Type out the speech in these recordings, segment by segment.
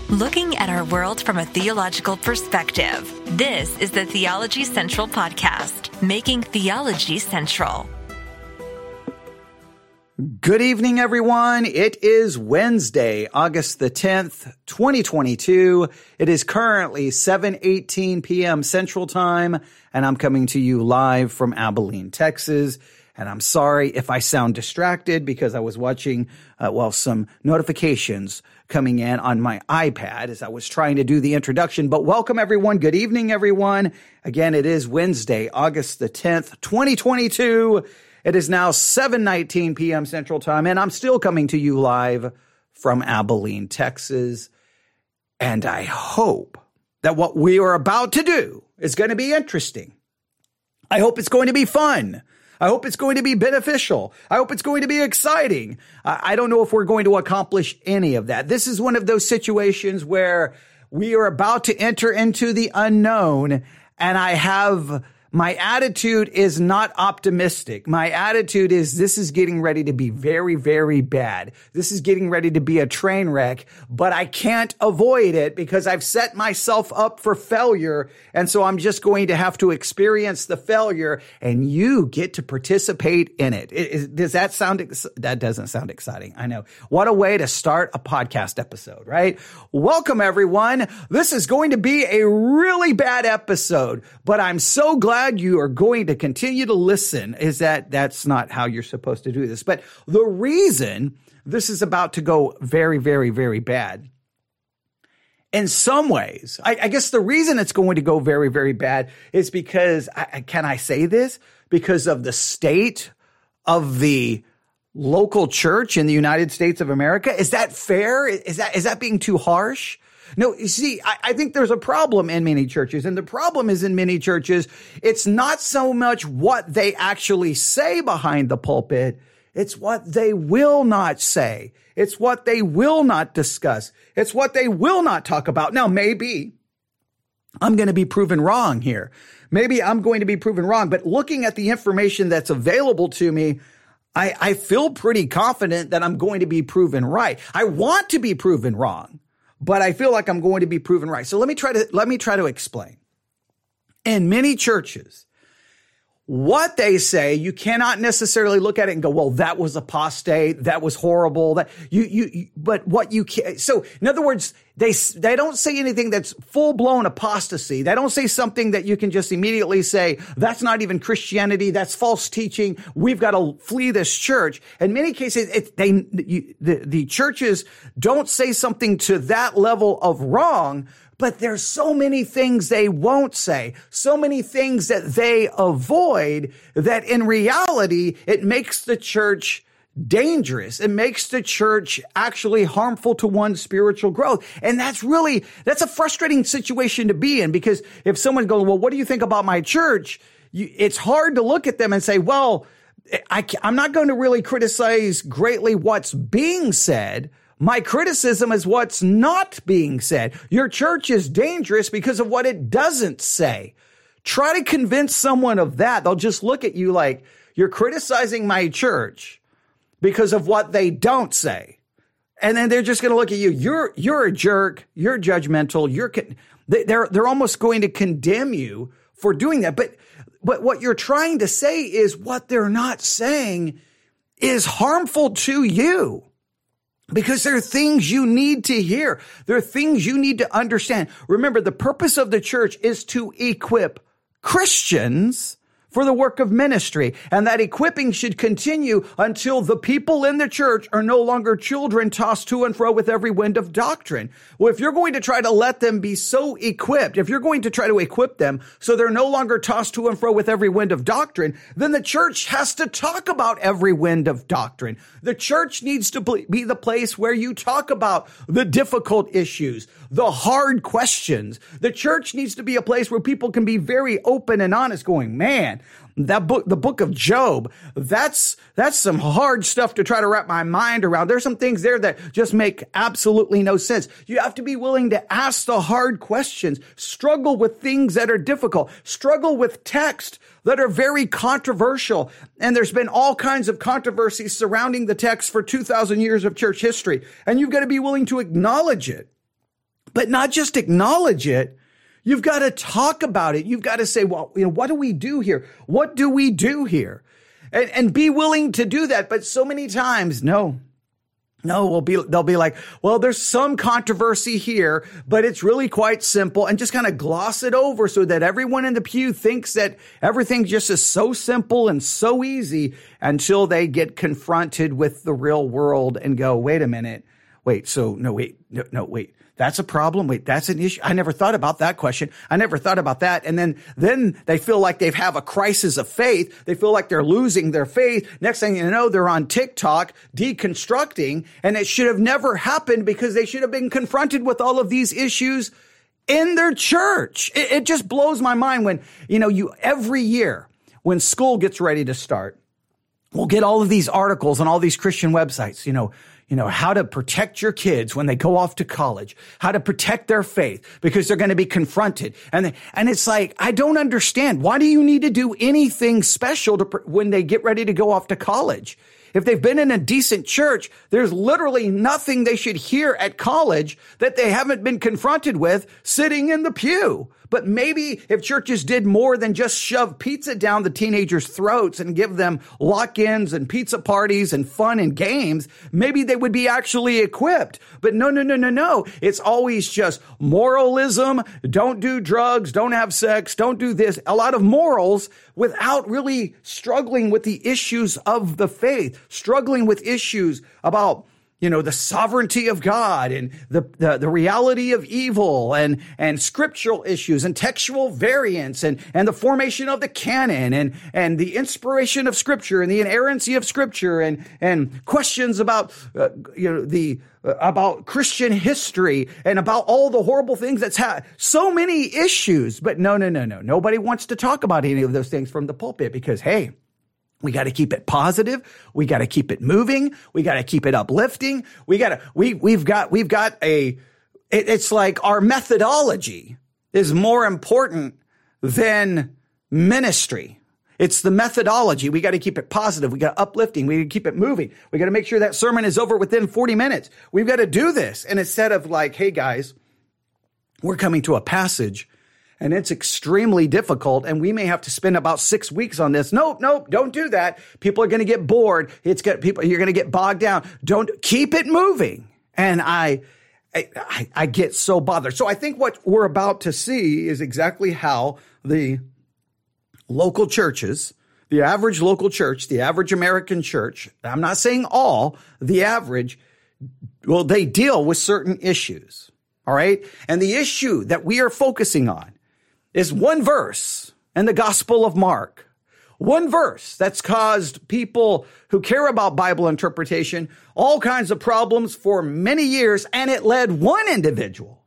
Looking at our world from a theological perspective. This is the Theology Central Podcast, making theology central. Good evening, everyone. It is Wednesday, August the 10th, 2022. It is currently 7:18 p.m. Central Time, and I'm coming to you live from Abilene, Texas. And I'm sorry if I sound distracted because I was watching, some notifications coming in on my iPad as I was trying to do the introduction. But welcome, everyone. Good evening, everyone. Again, it is Wednesday, August the 10th, 2022. It is now 7:19 p.m. Central Time, and I'm still coming to you live from Abilene, Texas. And I hope that what we are about to do is going to be interesting. I hope it's going to be fun. I hope it's going to be beneficial. I hope it's going to be exciting. I don't know if we're going to accomplish any of that. This is one of those situations where we are about to enter into the unknown, and my attitude is not optimistic. My attitude is this is getting ready to be very, very bad. This is getting ready to be a train wreck, but I can't avoid it because I've set myself up for failure. And so I'm just going to have to experience the failure, and you get to participate in it. Does that sound, that doesn't sound exciting. I know. What a way to start a podcast episode, right? Welcome, everyone. This is going to be a really bad episode, but I'm so glad you are going to continue to listen. That's not how you're supposed to do this. But the reason this is about to go very, very, very bad, in some ways, I guess the reason it's going to go very, very bad is because, can I say this? Because of the state of the local church in the United States of America. Is that fair? Is that being too harsh? No, you see, I think there's a problem in many churches, and the problem is in many churches, it's not so much what they actually say behind the pulpit, it's what they will not say. It's what they will not discuss. It's what they will not talk about. Now, maybe I'm going to be proven wrong here. Maybe I'm going to be proven wrong, but looking at the information that's available to me, I feel pretty confident that I'm going to be proven right. I want to be proven wrong, but I feel like I'm going to be proven right. So let me try to explain. In many churches, what they say, you cannot necessarily look at it and go, well, that was apostate, that was horrible. But what you can, so in other words, they don't say anything that's full blown apostasy. They don't say something that you can just immediately say, that's not even Christianity, that's false teaching, we've got to flee this church. In many cases, the churches don't say something to that level of wrong, but there's so many things they won't say, so many things that they avoid, that in reality, it makes the church dangerous. It makes the church actually harmful to one's spiritual growth. And that's a frustrating situation to be in, because if someone goes, well, what do you think about my church? It's hard to look at them and say, well, I'm not going to really criticize greatly what's being said. My criticism is what's not being said. Your church is dangerous because of what it doesn't say. Try to convince someone of that. They'll just look at you like, you're criticizing my church because of what they don't say. And then they're just going to look at you. You're a jerk. You're judgmental. They're almost going to condemn you for doing that. But what you're trying to say is what they're not saying is harmful to you. Because there are things you need to hear. There are things you need to understand. Remember, the purpose of the church is to equip Christians for the work of ministry. And that equipping should continue until the people in the church are no longer children tossed to and fro with every wind of doctrine. Well, if you're going to try to let them be so equipped, if you're going to try to equip them so they're no longer tossed to and fro with every wind of doctrine, then the church has to talk about every wind of doctrine. The church needs to be the place where you talk about the difficult issues, the hard questions. The church needs to be a place where people can be very open and honest, going, man, that book, the book of Job, that's some hard stuff to try to wrap my mind around. There's some things there that just make absolutely no sense. You have to be willing to ask the hard questions, struggle with things that are difficult, struggle with text that are very controversial. And there's been all kinds of controversies surrounding the text for 2,000 years of church history. And you've got to be willing to acknowledge it. but not just acknowledge it. You've got to talk about it. You've got to say, well, what do we do here? What do we do here? And be willing to do that. But so many times, no, they'll be like, well, there's some controversy here, but it's really quite simple, and just kind of gloss it over so that everyone in the pew thinks that everything just is so simple and so easy until they get confronted with the real world and go, wait a minute. Wait, that's a problem. Wait, that's an issue. I never thought about that question. I never thought about that. And then they feel like they have a crisis of faith. They feel like they're losing their faith. Next thing you know, they're on TikTok deconstructing, and it should have never happened because they should have been confronted with all of these issues in their church. It just blows my mind when, every year when school gets ready to start, we'll get all of these articles on all these Christian websites, how to protect your kids when they go off to college, how to protect their faith because they're going to be confronted. And it's like, I don't understand. Why do you need to do anything special when they get ready to go off to college? If they've been in a decent church, there's literally nothing they should hear at college that they haven't been confronted with sitting in the pew. But maybe if churches did more than just shove pizza down the teenagers' throats and give them lock-ins and pizza parties and fun and games, maybe they would be actually equipped. But no. It's always just moralism. Don't do drugs. Don't have sex. Don't do this. A lot of morals without really struggling with the issues of the faith, struggling with issues about the sovereignty of God and the reality of evil and scriptural issues and textual variants and the formation of the canon and the inspiration of Scripture and the inerrancy of Scripture and questions about, about Christian history and about all the horrible things that's happened. So many issues, but no. Nobody wants to talk about any of those things from the pulpit because, hey, we got to keep it positive. We got to keep it moving. We got to keep it uplifting. It's like our methodology is more important than ministry. It's the methodology. We got to keep it positive. We got uplifting. We got to keep it moving. We got to make sure that sermon is over within 40 minutes. We've got to do this. And instead of like, hey guys, we're coming to a passage and it's extremely difficult, and we may have to spend about 6 weeks on this. Nope, don't do that. People are going to get bored. You're going to get bogged down. Don't keep it moving. And I get so bothered. So I think what we're about to see is exactly how the local churches, the average local church, the average American church, I'm not saying all, the average, well, they deal with certain issues. All right. And the issue that we are focusing on is one verse in the Gospel of Mark. One verse that's caused people who care about Bible interpretation all kinds of problems for many years, and it led one individual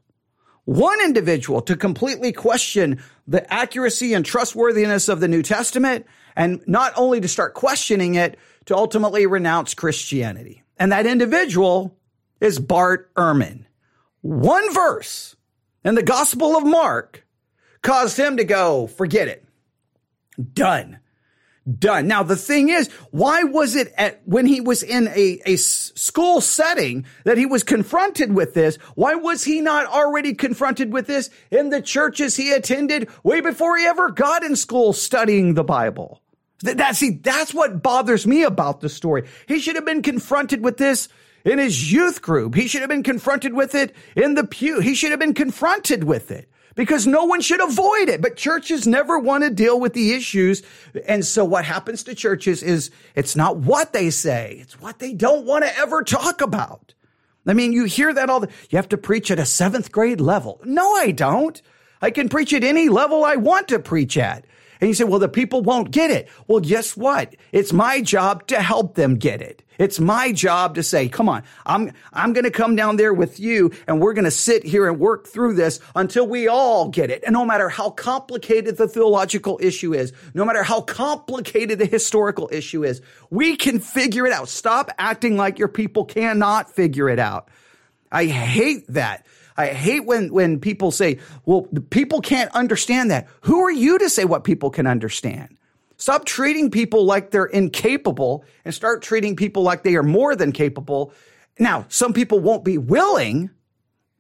to completely question the accuracy and trustworthiness of the New Testament, and not only to start questioning it, to ultimately renounce Christianity. And that individual is Bart Ehrman. One verse in the Gospel of Mark caused him to go, forget it. Done. Now, the thing is, why was it when he was in a school setting that he was confronted with this? Why was he not already confronted with this in the churches he attended way before he ever got in school studying the Bible? That's what bothers me about the story. He should have been confronted with this in his youth group. He should have been confronted with it in the pew. He should have been confronted with it, because no one should avoid it. But churches never want to deal with the issues. And so what happens to churches is it's not what they say, it's what they don't want to ever talk about. I mean, you hear that you have to preach at a 7th grade level. No, I don't. I can preach at any level I want to preach at. And you say, well, the people won't get it. Well, guess what? It's my job to help them get it. It's my job to say, come on, I'm going to come down there with you, and we're going to sit here and work through this until we all get it. And no matter how complicated the theological issue is, no matter how complicated the historical issue is, we can figure it out. Stop acting like your people cannot figure it out. I hate that. I hate when people say, well, the people can't understand that. Who are you to say what people can understand? Stop treating people like they're incapable and start treating people like they are more than capable. Now, some people won't be willing,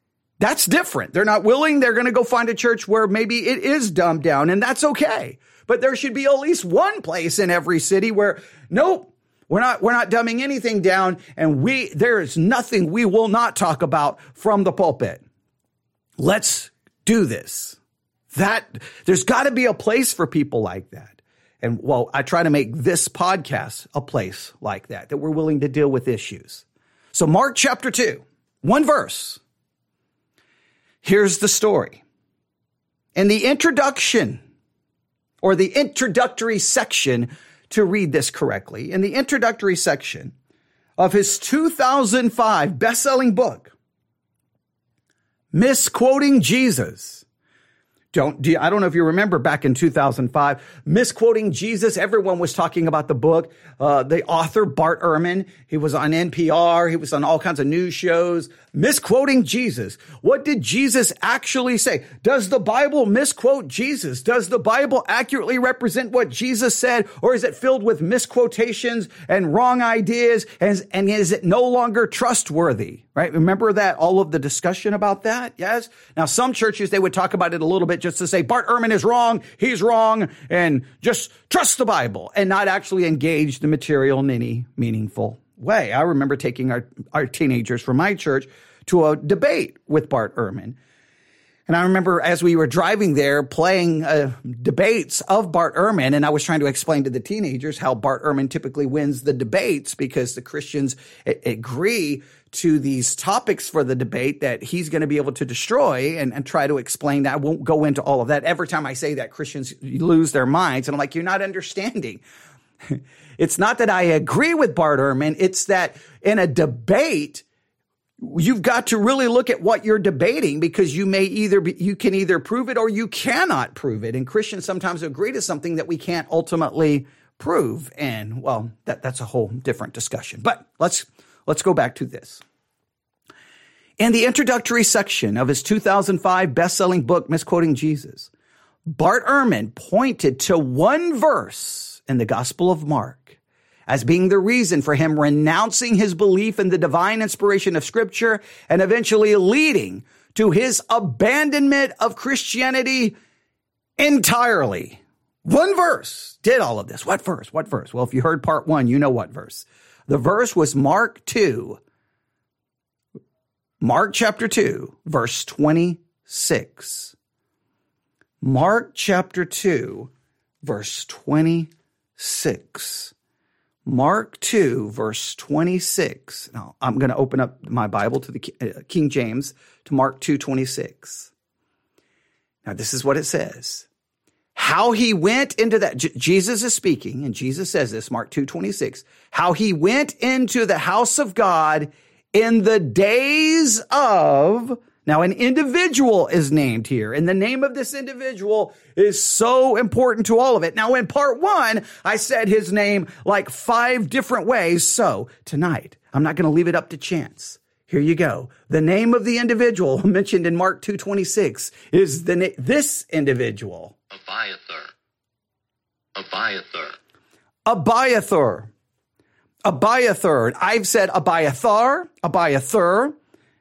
That's different. They're not willing. They're going to go find a church where maybe it is dumbed down, and that's okay. But there should be at least one place in every city where, nope, we're not dumbing anything down, and there is nothing we will not talk about from the pulpit. Let's do this. There's got to be a place for people like that. And well, I try to make this podcast a place like that we're willing to deal with issues. So Mark chapter 2, one verse. Here's the story. In the introduction, or the introductory section, to read this correctly, in the introductory section of his 2005 best-selling book, Misquoting Jesus. I don't know if you remember back in 2005, Misquoting Jesus. Everyone was talking about the book. The author, Bart Ehrman, he was on NPR. He was on all kinds of news shows. Misquoting Jesus. What did Jesus actually say? Does the Bible misquote Jesus? Does the Bible accurately represent what Jesus said? Or is it filled with misquotations and wrong ideas? And is it no longer trustworthy? Right? Remember that, all of the discussion about that? Yes. Now, some churches, they would talk about it a little bit just to say, Bart Ehrman is wrong, he's wrong, and just trust the Bible and not actually engage the material in any meaningful way. I remember taking our teenagers from my church to a debate with Bart Ehrman. And I remember as we were driving there playing debates of Bart Ehrman, and I was trying to explain to the teenagers how Bart Ehrman typically wins the debates because the Christians agree to these topics for the debate that he's going to be able to destroy, and try to explain that. I won't go into all of that. Every time I say that, Christians lose their minds. And I'm like, you're not understanding. It's not that I agree with Bart Ehrman. It's that in a debate, you've got to really look at what you're debating, because you can either prove it or you cannot prove it. And Christians sometimes agree to something that we can't ultimately prove. And well, that's a whole different discussion. But let's go back to this. In the introductory section of his 2005 best-selling book, Misquoting Jesus, Bart Ehrman pointed to one verse in the Gospel of Mark as being the reason for him renouncing his belief in the divine inspiration of Scripture and eventually leading to his abandonment of Christianity entirely. One verse did all of this. What verse? What verse? Well, if you heard part 1, you know what verse. The verse was Mark 2. Mark chapter 2, verse 26. Mark chapter 2, verse 26. Mark 2, verse 26. Now, I'm going to open up my Bible to the King James, to Mark 2:26. Now, this is what it says. How he went into that, Jesus is speaking, and Jesus says this, Mark 2:26, how he went into the house of God in the days of, now an individual is named here, and the name of this individual is so important to all of it. Now in part 1, I said his name like 5 different ways, so tonight, I'm not going to leave it up to chance. Here you go. The name of the individual mentioned in Mark 2:26 is this individual. Abiathar. I've said Abiathar. Abiathar.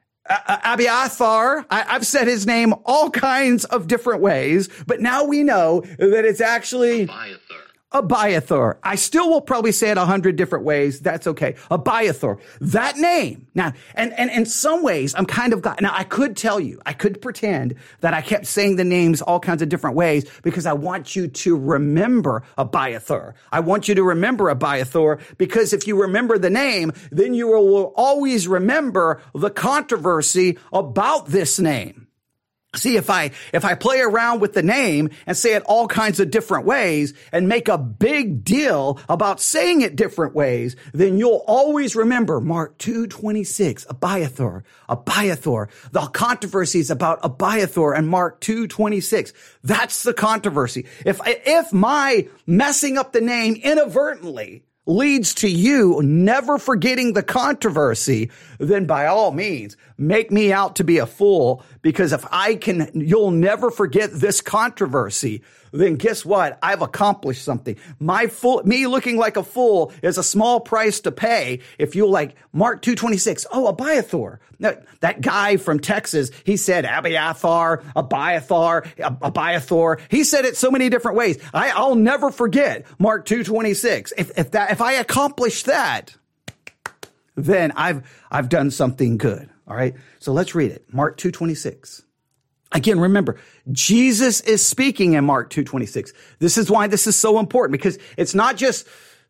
I've said his name all kinds of different ways, but now we know that it's actually Abiathar. I still will probably say it 100 different ways. That's okay. Abiathar. That name. Now, and in some ways, I'm kind of now I could tell you, I could pretend that I kept saying the names all kinds of different ways because I want you to remember Abiathar. I want you to remember Abiathar because if you remember the name, then you will always remember the controversy about this name. See, if I play around with the name and say it all kinds of different ways and make a big deal about saying it different ways, then you'll always remember Mark 2:26, Abiathar. The controversies about Abiathar and Mark 2:26. That's the controversy. If my messing up the name inadvertently leads to you never forgetting the controversy, then by all means, make me out to be a fool, because if you'll never forget this controversy, then guess what? I've accomplished something. Me looking like a fool is a small price to pay if you'll like Mark 2:26. Oh, Abiathar. That guy from Texas, he said Abiathar. He said it so many different ways. I'll never forget Mark 2:26. If I accomplish that, then I've done something good. All right. So let's read it. Mark 2:26. Again, remember, Jesus is speaking in Mark 2:26. This is why this is so important, because it's not just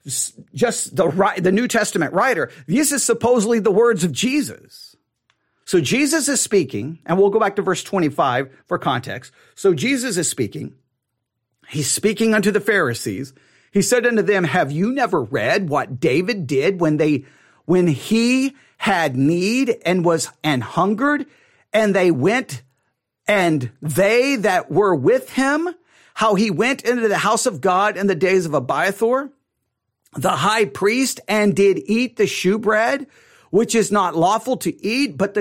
the New Testament writer. This is supposedly the words of Jesus. So Jesus is speaking, and we'll go back to verse 25 for context. So Jesus is speaking. He's speaking unto the Pharisees. He said unto them, have you never read what David did when he had need and hungered, and they went, and they that were with him, how he went into the house of God in the days of Abiathar, the high priest, and did eat the shewbread, which is not lawful to eat, but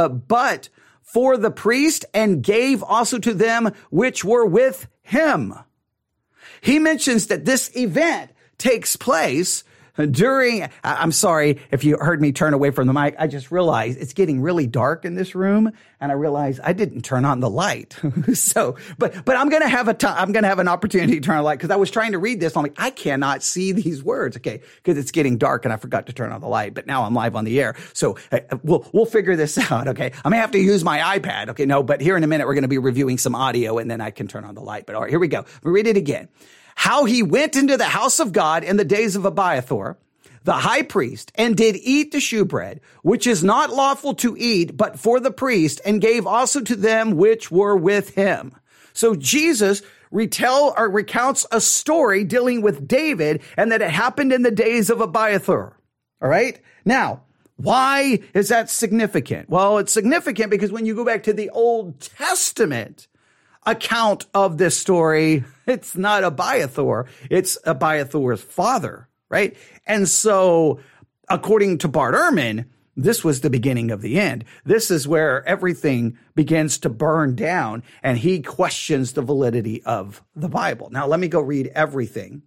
for the priest, and gave also to them which were with him. He mentions that this event takes place during, I'm sorry if you heard me turn away from the mic. I just realized it's getting really dark in this room, and I realized I didn't turn on the light. But I'm going to have an opportunity to turn on the light, because I was trying to read this. I'm like, I cannot see these words. Okay. Because it's getting dark and I forgot to turn on the light, but now I'm live on the air. So we'll figure this out. Okay. I may have to use my iPad. Okay. No, but here in a minute, we're going to be reviewing some audio, and then I can turn on the light. But all right, here we go. We'll read it again. How he went into the house of God in the days of Abiathar, the high priest, and did eat the shewbread, which is not lawful to eat, but for the priest, and gave also to them which were with him. So Jesus recounts a story dealing with David, and that it happened in the days of Abiathar. All right. Now, why is that significant? Well, it's significant because when you go back to the Old Testament account of this story, it's not Abiathar, it's Abiathar's father, right? And so, according to Bart Ehrman, this was the beginning of the end. This is where everything begins to burn down, and he questions the validity of the Bible. Now, let me go read everything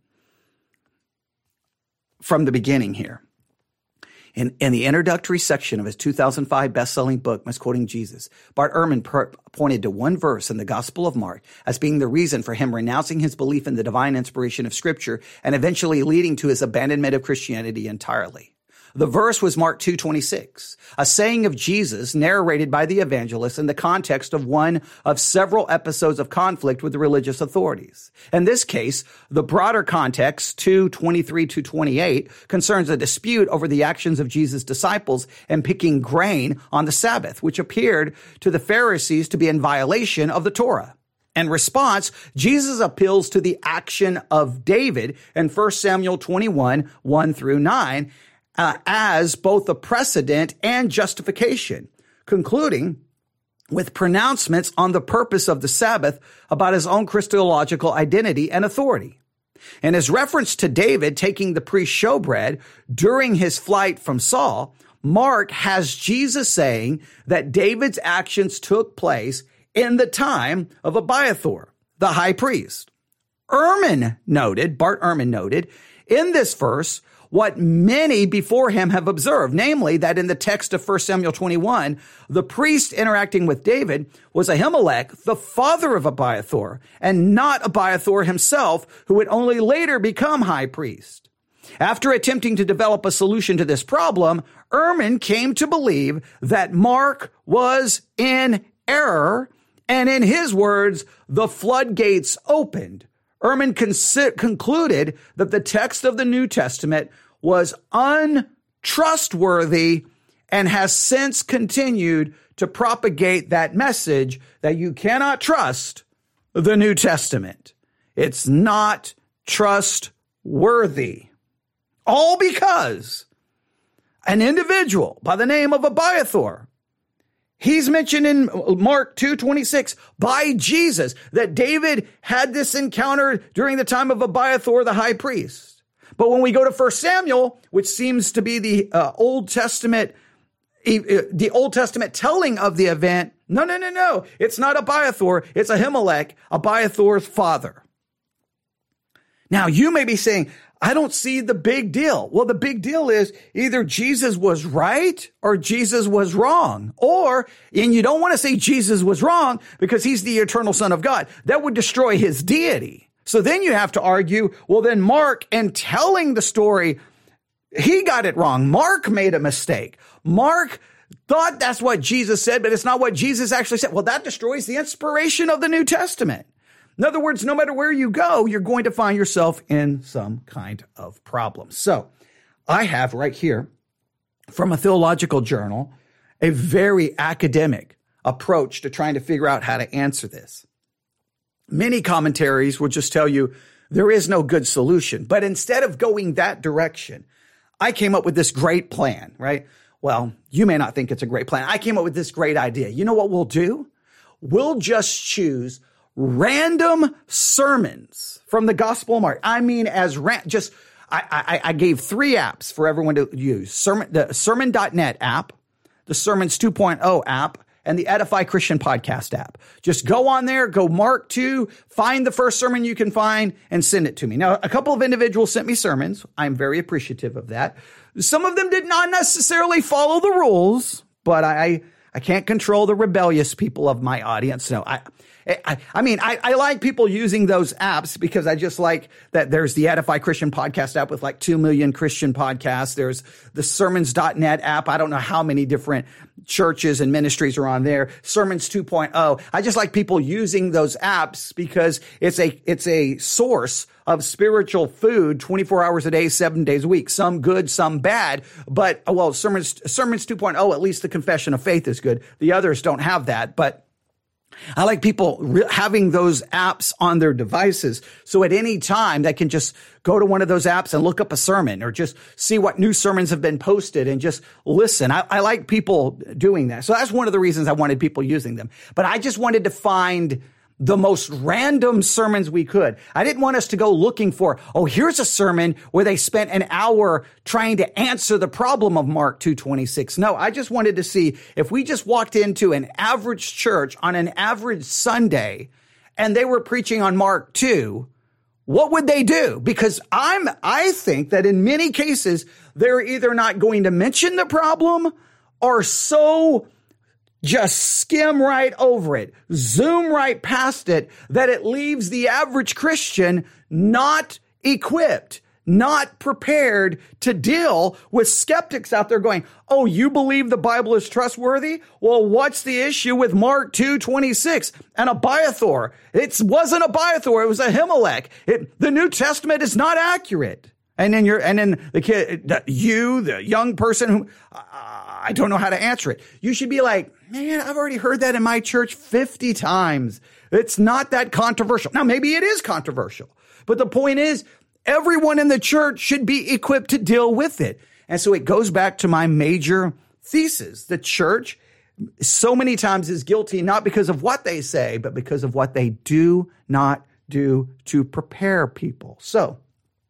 from the beginning here. In the introductory section of his 2005 best-selling book, Misquoting Jesus, Bart Ehrman pointed to one verse in the Gospel of Mark as being the reason for him renouncing his belief in the divine inspiration of Scripture and eventually leading to his abandonment of Christianity entirely. The verse was Mark 2:26, a saying of Jesus narrated by the evangelist in the context of one of several episodes of conflict with the religious authorities. In this case, the broader context, 2:23-28, concerns a dispute over the actions of Jesus' disciples in picking grain on the Sabbath, which appeared to the Pharisees to be in violation of the Torah. In response, Jesus appeals to the action of David in 1 Samuel 21, 1-9, as both a precedent and justification, concluding with pronouncements on the purpose of the Sabbath about his own Christological identity and authority. In his reference to David taking the priest's showbread during his flight from Saul, Mark has Jesus saying that David's actions took place in the time of Abiathar, the high priest. Bart Ehrman noted, in this verse, what many before him have observed, namely that in the text of 1 Samuel 21, the priest interacting with David was Ahimelech, the father of Abiathar, and not Abiathar himself, who would only later become high priest. After attempting to develop a solution to this problem, Ehrman came to believe that Mark was in error, and in his words, the floodgates opened. Ehrman concluded that the text of the New Testament was untrustworthy and has since continued to propagate that message that you cannot trust the New Testament. It's not trustworthy. All because an individual by the name of Abiathar, he's mentioned in Mark 2:26 by Jesus that David had this encounter during the time of Abiathar, the high priest. But when we go to 1 Samuel, which seems to be the Old Testament telling of the event, no. It's not Abiathar. It's Ahimelech, Abiathar's father. Now, you may be saying, I don't see the big deal. Well, the big deal is either Jesus was right or Jesus was wrong. And you don't want to say Jesus was wrong because he's the eternal Son of God. That would destroy his deity. So then you have to argue, well, then Mark, in telling the story, he got it wrong. Mark made a mistake. Mark thought that's what Jesus said, but it's not what Jesus actually said. Well, that destroys the inspiration of the New Testament. In other words, no matter where you go, you're going to find yourself in some kind of problem. So I have right here from a theological journal, a very academic approach to trying to figure out how to answer this. Many commentaries will just tell you there is no good solution. But instead of going that direction, I came up with this great plan, right? Well, you may not think it's a great plan. I came up with this great idea. You know what we'll do? We'll just choose random sermons from the Gospel of Mark. I mean, I gave 3 apps for everyone to use. The Sermon.net app, the Sermons 2.0 app, and the Edify Christian Podcast app. Just go on there, go Mark 2, find the first sermon you can find, and send it to me. Now, a couple of individuals sent me sermons. I'm very appreciative of that. Some of them did not necessarily follow the rules, but I can't control the rebellious people of my audience. No, I like people using those apps because I just like that there's the Edify Christian Podcast app with like 2 million Christian podcasts. There's the Sermons.net app. I don't know how many different churches and ministries are on there. Sermons 2.0. I just like people using those apps because it's a source of spiritual food 24 hours a day, 7 days a week. Some good, some bad. But, well, Sermons 2.0, at least the Confession of Faith is good. The others don't have that. But I like people having those apps on their devices. So at any time they can just go to one of those apps and look up a sermon or just see what new sermons have been posted and just listen. I like people doing that. So that's one of the reasons I wanted people using them. But I just wanted to find the most random sermons we could. I didn't want us to go looking for, here's a sermon where they spent an hour trying to answer the problem of Mark 2:26. No, I just wanted to see if we just walked into an average church on an average Sunday and they were preaching on Mark 2, what would they do? Because I think that in many cases, they're either not going to mention the problem or just skim right over it, zoom right past it, that it leaves the average Christian not equipped, not prepared to deal with skeptics out there going, you believe the Bible is trustworthy? Well, what's the issue with Mark 2:26 and Abiathar? It wasn't Abiathar, it was Ahimelech. The New Testament is not accurate. And then the kid, the young person who, I don't know how to answer it. You should be like, man, I've already heard that in my church 50 times. It's not that controversial. Now, maybe it is controversial, but the point is everyone in the church should be equipped to deal with it. And so it goes back to my major thesis. The church so many times is guilty, not because of what they say, but because of what they do not do to prepare people. So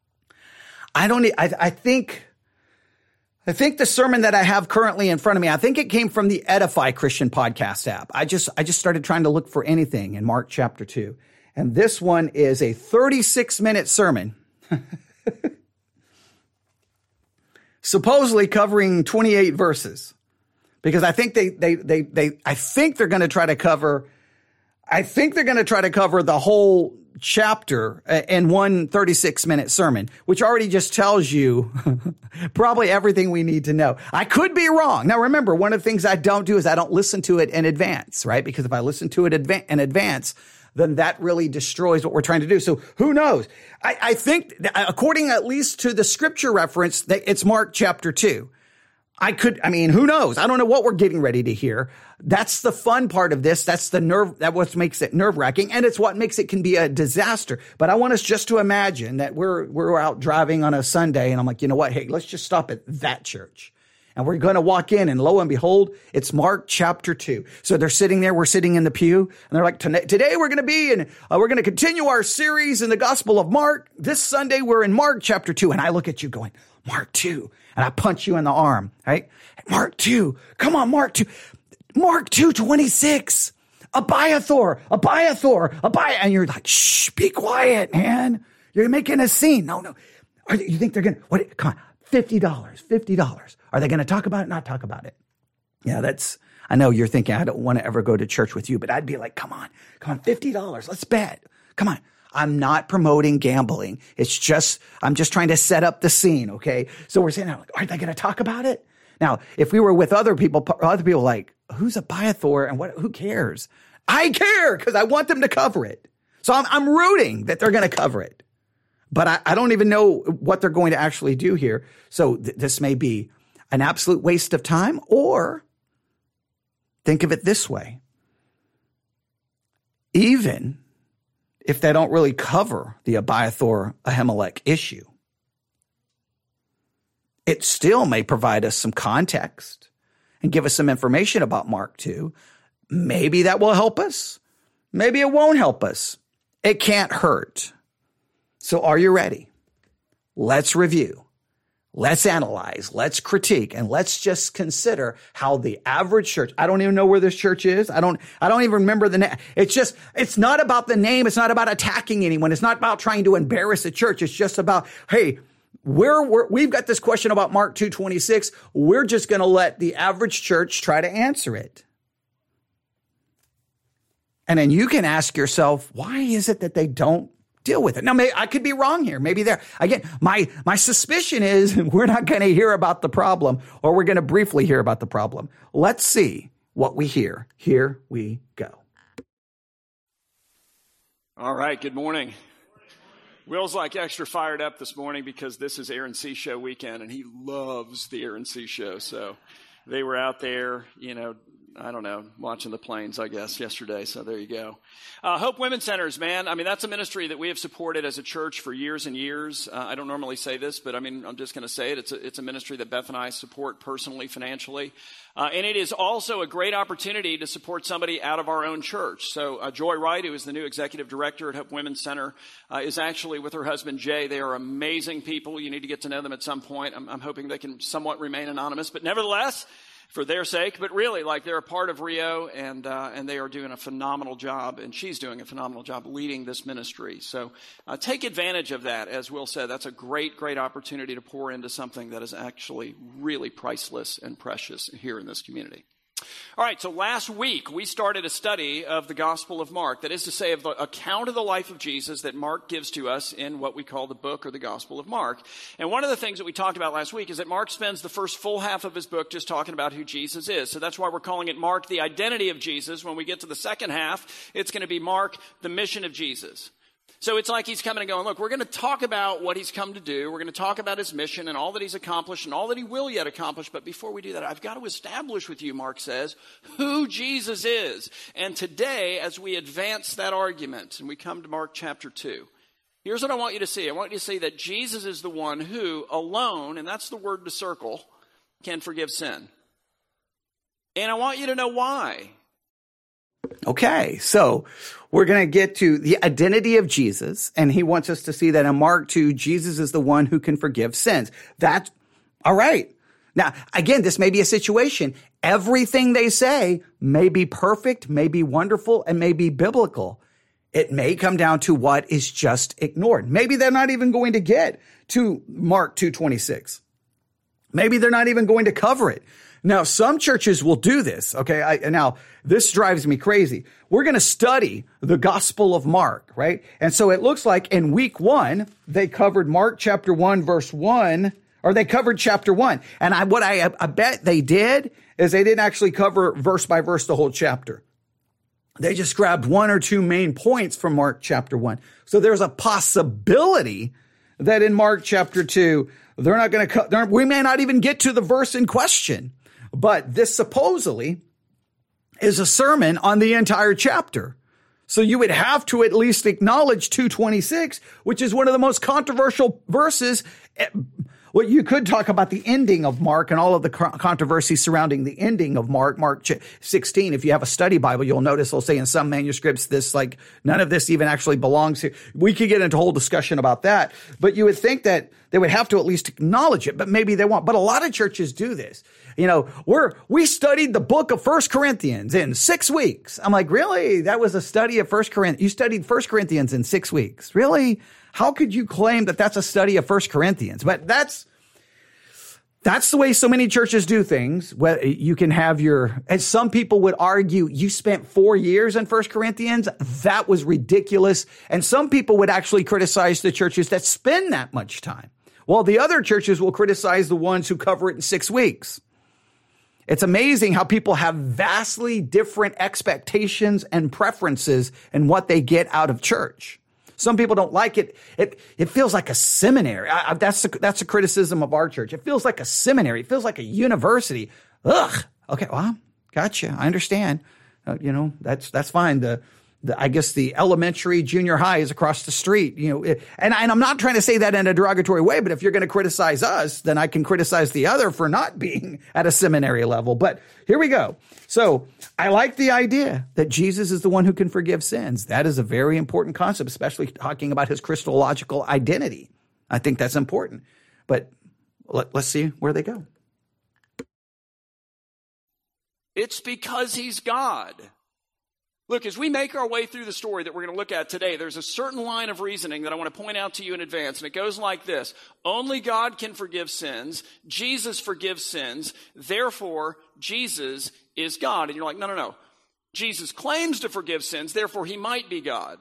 I think the sermon that I have currently in front of me, I think it came from the Edify Christian Podcast app. I just started trying to look for anything in Mark chapter 2. And this one is a 36-minute sermon, supposedly covering 28 verses, because I think they're going to try to cover the whole chapter in one 36-minute sermon, which already just tells you probably everything we need to know. I could be wrong. Now, remember, one of the things I don't do is I don't listen to it in advance, right? Because if I listen to it in advance, then that really destroys what we're trying to do. So who knows? I think, according at least to the scripture reference, that it's Mark chapter 2. Who knows? I don't know what we're getting ready to hear. That's the fun part of this. That's what makes it nerve-wracking, and it's what makes it can be a disaster. But I want us just to imagine that we're out driving on a Sunday, and I'm like, you know what? Hey, let's just stop at that church. And we're going to walk in, and lo and behold, it's Mark chapter 2. So they're sitting there, we're sitting in the pew, and they're like, today we're going to be in, we're going to continue our series in the Gospel of Mark. This Sunday we're in Mark chapter 2. And I look at you going, Mark 2. And I punch you in the arm, right? Mark 2. Come on, Mark 2. Mark 2:26. Abiathar. And you're like, shh, be quiet, man. You're making a scene. No. You think they're going to, come on, $50. Are they going to talk about it, not talk about it? Yeah, I know you're thinking, I don't want to ever go to church with you, but I'd be like, come on, $50. Let's bet. Come on. I'm not promoting gambling. I'm just trying to set up the scene. Okay. So we're saying, are they going to talk about it? Now, if we were with other people like, who's Abiathar and who cares? I care because I want them to cover it. So I'm rooting that they're going to cover it. But I don't even know what they're going to actually do here. So this may be an absolute waste of time, or think of it this way. Even if they don't really cover the Abiathar-Ahimelech issue, it still may provide us some context and give us some information about Mark 2. Maybe that will help us. Maybe it won't help us. It can't hurt. So are you ready? Let's review. Let's analyze. Let's critique. And let's just consider how the average church, I don't even know where this church is. I don't even remember the name. It's not about the name. It's not about attacking anyone. It's not about trying to embarrass a church. It's just about, hey, we've got this question about Mark 2:26. We're just going to let the average church try to answer it. And then you can ask yourself, why is it that they don't deal with it? Now, I could be wrong here. Maybe again, my suspicion is we're not going to hear about the problem, or we're going to briefly hear about the problem. Let's see what we hear. Here we go. All right. Good morning. Will's like extra fired up this morning because this is Aaron C. Show weekend, and he loves the Aaron C. Show. So they were out there, I don't know, watching the planes, I guess, yesterday. So there you go. Hope Women's Centers, man. I mean, that's a ministry that we have supported as a church for years and years. I don't normally say this, but I'm just going to say it. It's a ministry that Beth and I support personally, financially. And it is also a great opportunity to support somebody out of our own church. So Joy Wright, who is the new executive director at Hope Women's Center, is actually with her husband, Jay. They are amazing people. You need to get to know them at some point. I'm hoping they can somewhat remain anonymous, but nevertheless, for their sake, but really, they're a part of Rio, and they are doing a phenomenal job, and she's doing a phenomenal job leading this ministry. So take advantage of that. As Will said, that's a great, great opportunity to pour into something that is actually really priceless and precious here in this community. All right, so last week we started a study of the Gospel of Mark, that is to say of the account of the life of Jesus that Mark gives to us in what we call the book or the Gospel of Mark. And one of the things that we talked about last week is that Mark spends the first full half of his book just talking about who Jesus is. So that's why we're calling it Mark, the identity of Jesus. When we get to the second half, it's going to be Mark, the mission of Jesus. So it's like he's coming and going, look, we're going to talk about what he's come to do. We're going to talk about his mission and all that he's accomplished and all that he will yet accomplish. But before we do that, I've got to establish with you, Mark says, who Jesus is. And today, as we advance that argument and we come to Mark chapter 2, here's what I want you to see. I want you to see that Jesus is the one who alone, and that's the word to circle, can forgive sin. And I want you to know why. Okay, so we're going to get to the identity of Jesus, and he wants us to see that in Mark 2, Jesus is the one who can forgive sins. That's all right. Now, again, this may be a situation. Everything they say may be perfect, may be wonderful, and may be biblical. It may come down to what is just ignored. Maybe they're not even going to get to Mark 2:26. Maybe they're not even going to cover it. Now, some churches will do this, okay? Now, this drives me crazy. We're going to study the Gospel of Mark, right? And so it looks like in week 1, they covered Mark chapter 1, verse 1, or they covered chapter 1. And what I bet they did is they didn't actually cover verse by verse the whole chapter. They just grabbed one or two main points from Mark chapter 1. So there's a possibility that in Mark chapter 2, they're not going to we may not even get to the verse in question. But this supposedly is a sermon on the entire chapter. So you would have to at least acknowledge 2:26, which is one of the most controversial verses. Well, you could talk about the ending of Mark and all of the controversy surrounding the ending of Mark 16. If you have a study Bible, you'll notice they'll say in some manuscripts none of this even actually belongs here. We could get into a whole discussion about that. But you would think that They would have to at least acknowledge it, but maybe they won't. But a lot of churches do this. We studied the book of 1 Corinthians in 6 weeks. I'm like, really? That was a study of 1 Corinthians. You studied 1 Corinthians in 6 weeks. Really? How could you claim that that's a study of 1 Corinthians? But that's the way so many churches do things. Well, you can have as some people would argue, you spent 4 years in 1 Corinthians. That was ridiculous. And some people would actually criticize the churches that spend that much time. While the other churches will criticize the ones who cover it in 6 weeks. It's amazing how people have vastly different expectations and preferences in what they get out of church. Some people don't like it. It feels like a seminary. That's a criticism of our church. It feels like a seminary. It feels like a university. Ugh. Okay. Well, gotcha. I understand. That's fine. I guess the elementary, junior high is across the street, and I'm not trying to say that in a derogatory way, but if you're going to criticize us, then I can criticize the other for not being at a seminary level. But here we go. So I like the idea that Jesus is the one who can forgive sins. That is a very important concept, especially talking about his Christological identity. I think that's important, but let's see where they go. It's because he's God. Look, as we make our way through the story that we're going to look at today, there's a certain line of reasoning that I want to point out to you in advance, and it goes like this. Only God can forgive sins. Jesus forgives sins. Therefore, Jesus is God. And you're like, no. Jesus claims to forgive sins, therefore he might be God.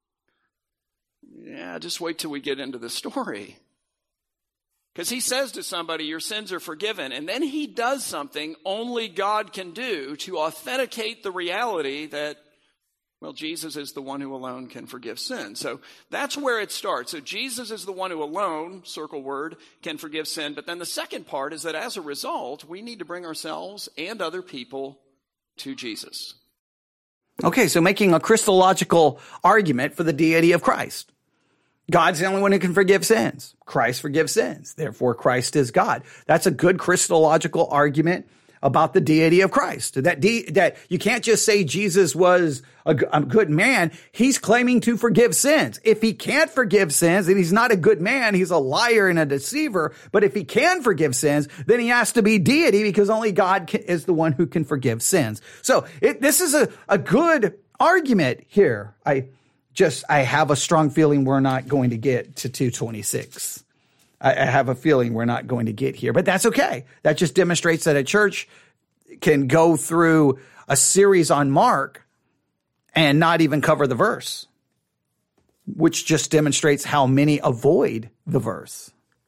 Yeah, just wait till we get into the story. Because he says to somebody, your sins are forgiven. And then he does something only God can do to authenticate the reality that, well, Jesus is the one who alone can forgive sin. So that's where it starts. So Jesus is the one who alone, circle word, can forgive sin. But then the second part is that as a result, we need to bring ourselves and other people to Jesus. Okay, so making a Christological argument for the deity of Christ. God's the only one who can forgive sins. Christ forgives sins. Therefore, Christ is God. That's a good Christological argument about the deity of Christ. That you can't just say Jesus was a good man. He's claiming to forgive sins. If he can't forgive sins, then he's not a good man. He's a liar and a deceiver. But if he can forgive sins, then he has to be deity because only God is the one who can forgive sins. So this is a good argument here. I have a strong feeling we're not going to get to 226. I have a feeling we're not going to get here, but that's okay. That just demonstrates that a church can go through a series on Mark and not even cover the verse, which just demonstrates how many avoid the verse.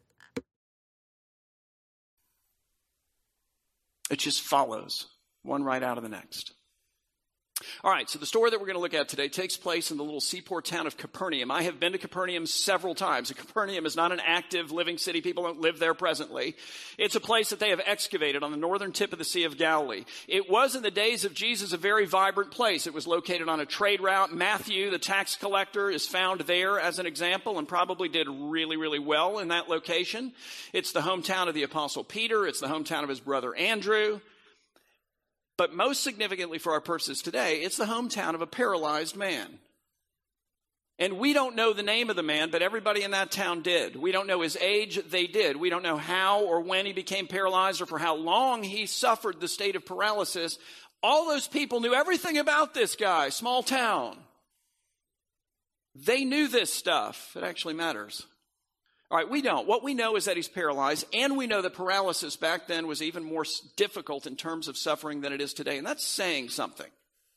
It just follows one right out of the next. All right, so the story that we're going to look at today takes place in the little seaport town of Capernaum. I have been to Capernaum several times. Capernaum is not an active living city. People don't live there presently. It's a place that they have excavated on the northern tip of the Sea of Galilee. It was in the days of Jesus a very vibrant place. It was located on a trade route. Matthew, the tax collector, is found there as an example and probably did really, really well in that location. It's the hometown of the Apostle Peter. It's the hometown of his brother Andrew. But most significantly for our purposes today, it's the hometown of a paralyzed man. And we don't know the name of the man, but everybody in that town did. We don't know his age, they did. We don't know how or when he became paralyzed or for how long he suffered the state of paralysis. All those people knew everything about this guy, small town. They knew this stuff. It actually matters. All right, we don't. What we know is that he's paralyzed, and we know that paralysis back then was even more difficult in terms of suffering than it is today, and that's saying something.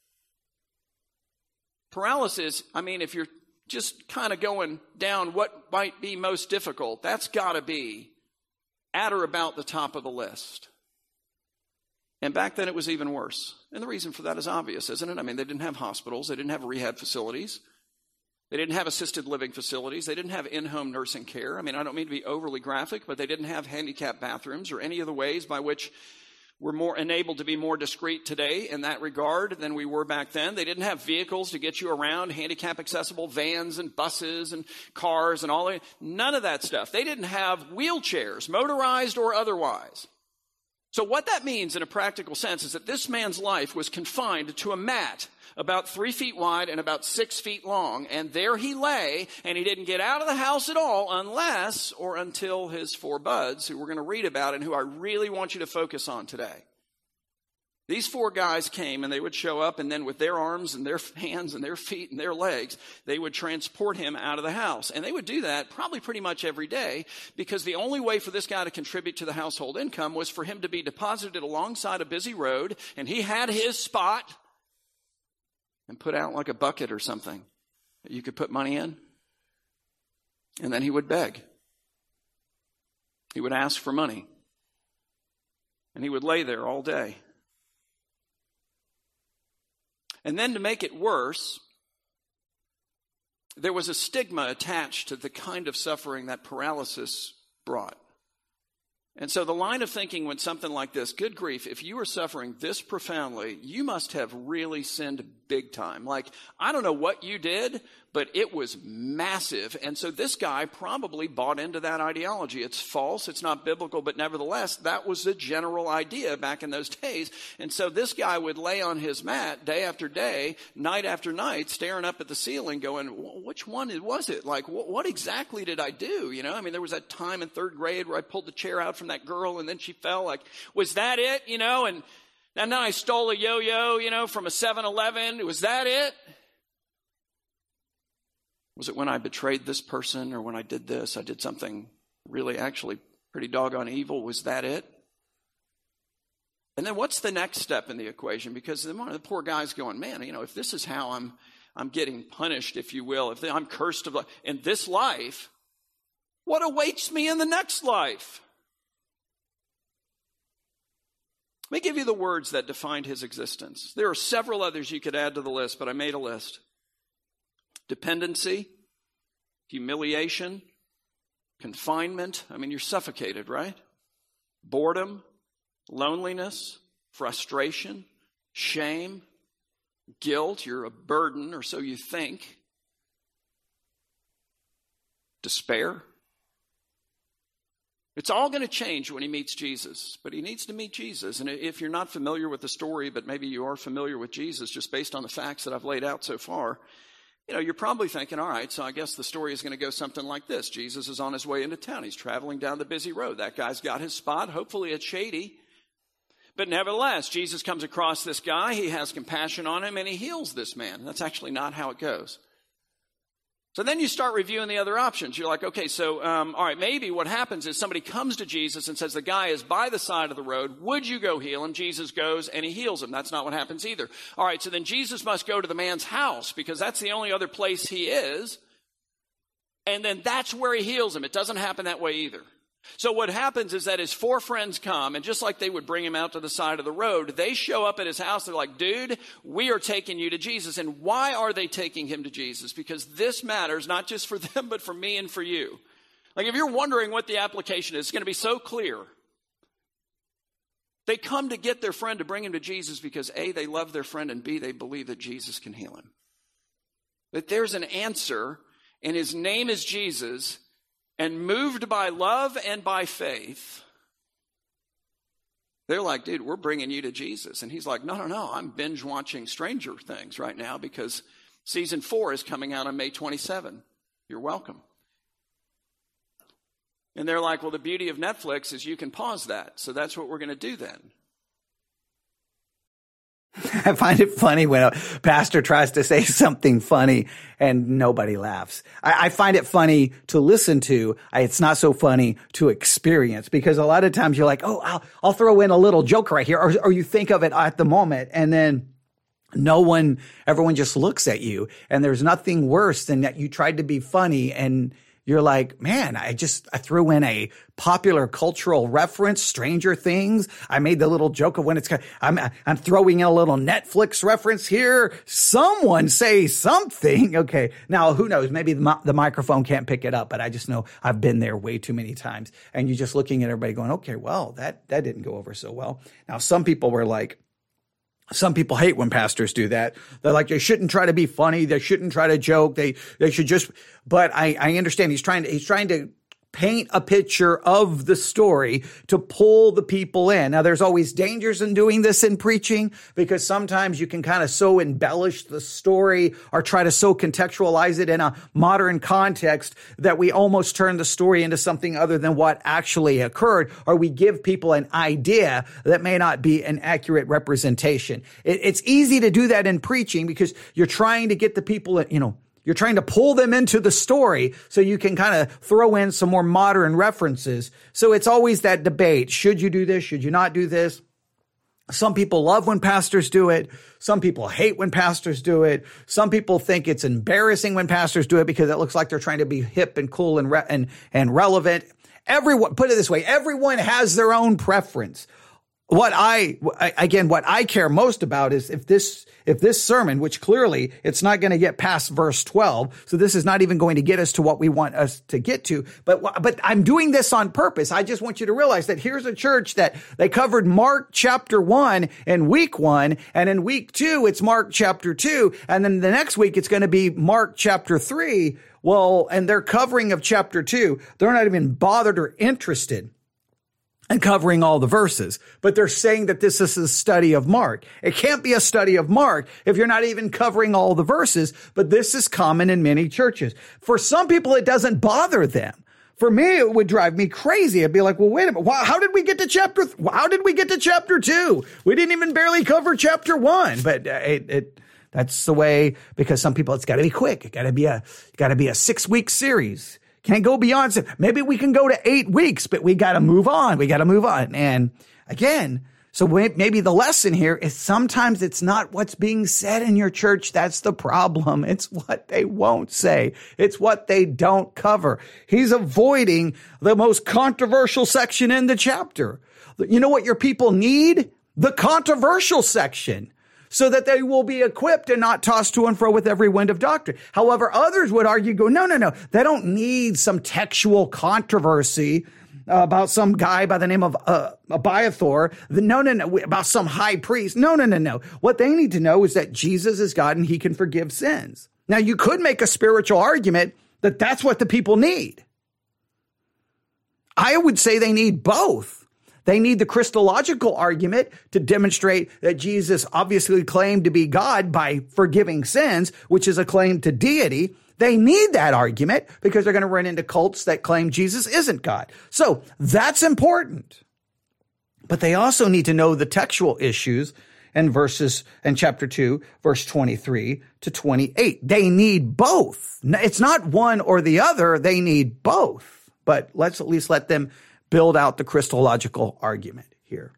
Paralysis, if you're just kind of going down what might be most difficult, that's got to be at or about the top of the list. And back then it was even worse. And the reason for that is obvious, isn't it? They didn't have hospitals. They didn't have rehab facilities. They didn't have assisted living facilities. They didn't have in-home nursing care. I don't mean to be overly graphic, but they didn't have handicapped bathrooms or any of the ways by which we're more enabled to be more discreet today in that regard than we were back then. They didn't have vehicles to get you around, handicap-accessible vans and buses and cars and all that. None of that stuff. They didn't have wheelchairs, motorized or otherwise. So what that means in a practical sense is that this man's life was confined to a mat about 3 feet wide and about 6 feet long. And there he lay, and he didn't get out of the house at all unless or until his 4 buds, who we're going to read about and who I really want you to focus on today. These 4 guys came, and they would show up, and then with their arms and their hands and their feet and their legs, they would transport him out of the house. And they would do that probably pretty much every day, because the only way for this guy to contribute to the household income was for him to be deposited alongside a busy road, and he had his spot and put out like a bucket or something that you could put money in. And then he would beg. He would ask for money. And he would lay there all day. And then to make it worse, there was a stigma attached to the kind of suffering that paralysis brought. And so the line of thinking went something like this: good grief, if you are suffering this profoundly, you must have really sinned big time. Like, I don't know what you did, but it was massive. And so this guy probably bought into that ideology. It's false, it's not biblical, but nevertheless, that was the general idea back in those days. And so this guy would lay on his mat day after day, night after night, staring up at the ceiling going, which one was it? Like, what exactly did I do? You know, I mean, there was that time in 3rd grade where I pulled the chair out from that girl and then she fell. Like, was that it? You know, and now I stole a yo-yo, you know, from a 7-Eleven. Was that it? Was it when I betrayed this person, or when I did this, I did something really actually pretty doggone evil? Was that it? And then what's the next step in the equation? Because the poor guy's going, man, you know, if this is how I'm getting punished, if you will, if I'm cursed in this life, what awaits me in the next life? Let me give you the words that defined his existence. There are several others you could add to the list, but I made a list. Dependency, humiliation, confinement. I mean, you're suffocated, right? Boredom, loneliness, frustration, shame, guilt. You're a burden, or so you think. Despair. It's all going to change when he meets Jesus, but he needs to meet Jesus. And if you're not familiar with the story, but maybe you are familiar with Jesus just based on the facts that I've laid out so far, you know, you're probably thinking, all right, so I guess the story is going to go something like this. Jesus is on his way into town. He's traveling down the busy road. That guy's got his spot. Hopefully it's shady. But nevertheless, Jesus comes across this guy. He has compassion on him, and he heals this man. That's actually not how it goes. So then you start reviewing the other options. You're like, okay, so, all right, maybe what happens is somebody comes to Jesus and says, the guy is by the side of the road. Would you go heal him? Jesus goes and he heals him. That's not what happens either. All right, so then Jesus must go to the man's house because that's the only other place he is. And then that's where he heals him. It doesn't happen that way either. So what happens is that his 4 friends come, and just like they would bring him out to the side of the road, they show up at his house. They're like, dude, we are taking you to Jesus. And why are they taking him to Jesus? Because this matters not just for them, but for me and for you. Like, if you're wondering what the application is, it's going to be so clear. They come to get their friend to bring him to Jesus because A, they love their friend, and B, they believe that Jesus can heal him. That there's an answer, and his name is Jesus. And moved by love and by faith, they're like, dude, we're bringing you to Jesus. And he's like, no, I'm binge watching Stranger Things right now because season 4 is coming out on May 27. You're welcome. And they're like, well, the beauty of Netflix is you can pause that. So that's what we're going to do then. I find it funny when a pastor tries to say something funny and nobody laughs. I find it funny to listen to. It's not so funny to experience because a lot of times you're like, oh, I'll throw in a little joke right here. Or you think of it at the moment and then everyone just looks at you, and there's nothing worse than that you tried to be funny and you're like, man, I threw in a popular cultural reference, Stranger Things. I made the little joke of when I'm throwing in a little Netflix reference here. Someone say something. Okay. Now, who knows? Maybe the microphone can't pick it up, but I just know I've been there way too many times. And you're just looking at everybody going, okay, well, that didn't go over so well. Now, some people hate when pastors do that. They're like, they shouldn't try to be funny. They shouldn't try to joke. They should just, but I understand he's trying to paint a picture of the story to pull the people in. Now, there's always dangers in doing this in preaching because sometimes you can kind of so embellish the story or try to so contextualize it in a modern context that we almost turn the story into something other than what actually occurred, or we give people an idea that may not be an accurate representation. It's easy to do that in preaching because you're trying to get the people, you're trying to pull them into the story so you can kind of throw in some more modern references. So it's always that debate. Should you do this? Should you not do this? Some people love when pastors do it. Some people hate when pastors do it. Some people think it's embarrassing when pastors do it because it looks like they're trying to be hip and cool and relevant. Everyone, put it this way, everyone has their own preference. What I care most about is if this sermon, which clearly it's not going to get past verse 12, so this is not even going to get us to what we want us to get to, but I'm doing this on purpose. I just want you to realize that here's a church that they covered Mark chapter 1 in week 1, and in week 2, it's Mark chapter 2, and then the next week it's going to be Mark chapter 3. Well, and their covering of chapter 2, they're not even bothered or interested and covering all the verses, but they're saying that this is a study of Mark. It can't be a study of Mark if you're not even covering all the verses, but this is common in many churches. For some people, it doesn't bother them. For me, it would drive me crazy. I'd be like, well, wait a minute. How did we get to chapter 2? We didn't even barely cover chapter 1, but that's the way, because some people, it's got to be quick. It got to be a 6-week series. Can't go beyond. Maybe we can go to 8 weeks, but we got to move on. And again, so maybe the lesson here is sometimes it's not what's being said in your church. That's the problem. It's what they won't say. It's what they don't cover. He's avoiding the most controversial section in the chapter. You know what your people need? The controversial section, so that they will be equipped and not tossed to and fro with every wind of doctrine. However, others would argue, no. They don't need some textual controversy about some guy by the name of Abiathar. No, about some high priest. No. What they need to know is that Jesus is God and he can forgive sins. Now, you could make a spiritual argument that that's what the people need. I would say they need both. They need the Christological argument to demonstrate that Jesus obviously claimed to be God by forgiving sins, which is a claim to deity. They need that argument because they're going to run into cults that claim Jesus isn't God. So that's important. But they also need to know the textual issues in chapter 2, verse 23 to 28. They need both. It's not one or the other. They need both. But let's at least let them build out the Christological argument here.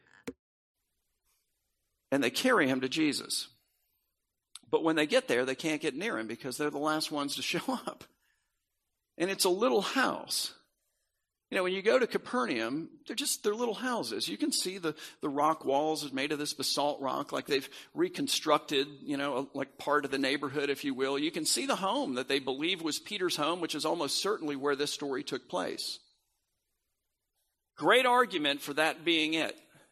And they carry him to Jesus. But when they get there, they can't get near him because they're the last ones to show up. And it's a little house. When you go to Capernaum, they're little houses. You can see the rock walls is made of this basalt rock, like they've reconstructed, like part of the neighborhood, if you will. You can see the home that they believe was Peter's home, which is almost certainly where this story took place. Great argument for that being it.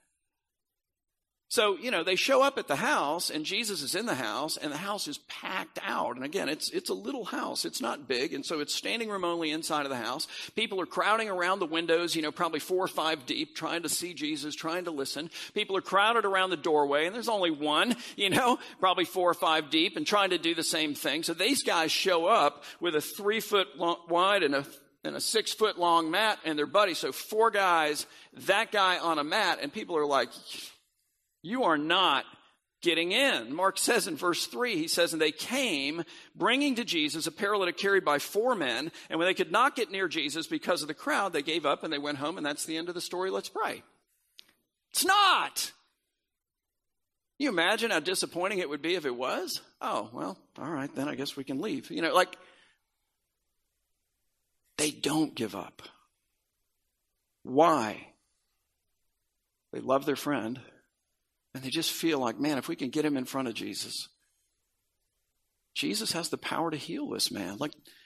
So, they show up at the house and Jesus is in the house and the house is packed out. And again, it's a little house. It's not big. And so it's standing room only inside of the house. People are crowding around the windows, probably 4 or 5 deep, trying to see Jesus, trying to listen. People are crowded around the doorway and there's only one, probably 4 or 5 deep and trying to do the same thing. So these guys show up with a 3-foot wide and a 6-foot long mat and their buddy. So 4 guys, that guy on a mat, and people are like, you are not getting in. Mark says in verse 3, he says, and they came bringing to Jesus a paralytic carried by 4 men. And when they could not get near Jesus because of the crowd, they gave up and they went home. And that's the end of the story. Let's pray. It's not. Can you imagine how disappointing it would be if it was? Oh, well, all right, then I guess we can leave. They don't give up. Why? They love their friend, and they just feel like, man, if we can get him in front of Jesus, Jesus has the power to heal this man.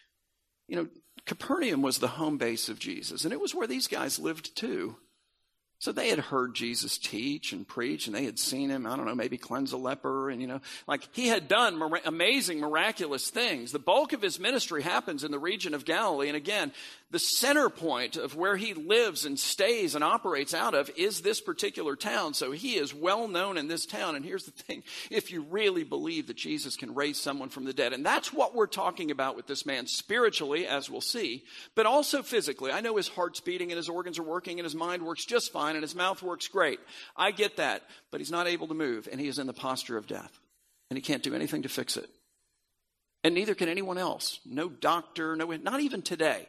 Capernaum was the home base of Jesus, and it was where these guys lived too. So they had heard Jesus teach and preach, and they had seen him, I don't know, maybe cleanse a leper. And, like he had done amazing, miraculous things. The bulk of his ministry happens in the region of Galilee. And again, the center point of where he lives and stays and operates out of is this particular town. So he is well known in this town. And here's the thing, if you really believe that Jesus can raise someone from the dead, and that's what we're talking about with this man spiritually, as we'll see, but also physically. I know his heart's beating and his organs are working and his mind works just fine and his mouth works great. I get that, but he's not able to move and he is in the posture of death and he can't do anything to fix it. And neither can anyone else. No doctor, not even today.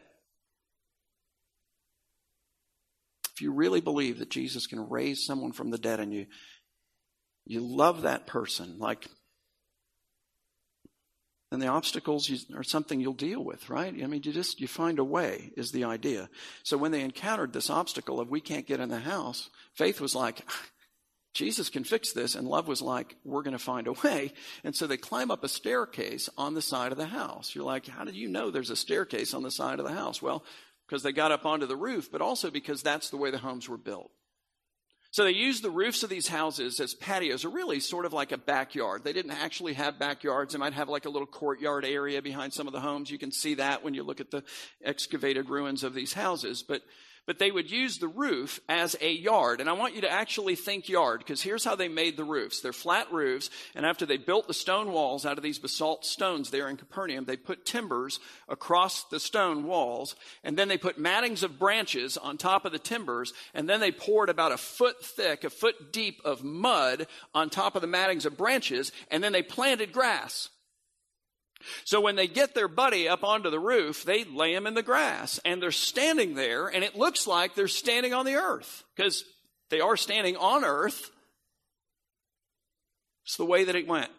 If you really believe that Jesus can raise someone from the dead and you love that person, then the obstacles are something you'll deal with, right? I mean, you find a way is the idea. So when they encountered this obstacle of we can't get in the house, faith was like, Jesus can fix this. And love was like, we're going to find a way. And so they climb up a staircase on the side of the house. You're like, how did you know there's a staircase on the side of the house? Well, because they got up onto the roof, but also because that's the way the homes were built. So they used the roofs of these houses as patios, or really sort of like a backyard. They didn't actually have backyards. They might have like a little courtyard area behind some of the homes. You can see that when you look at the excavated ruins of these houses. But they would use the roof as a yard. And I want you to actually think yard, because here's how they made the roofs. They're flat roofs, and after they built the stone walls out of these basalt stones there in Capernaum, they put timbers across the stone walls, and then they put mattings of branches on top of the timbers, and then they poured about a foot thick, a foot deep of mud on top of the mattings of branches, and then they planted grass. So when they get their buddy up onto the roof, they lay him in the grass, and they're standing there, and it looks like they're standing on the earth, because they are standing on earth. It's the way that it went.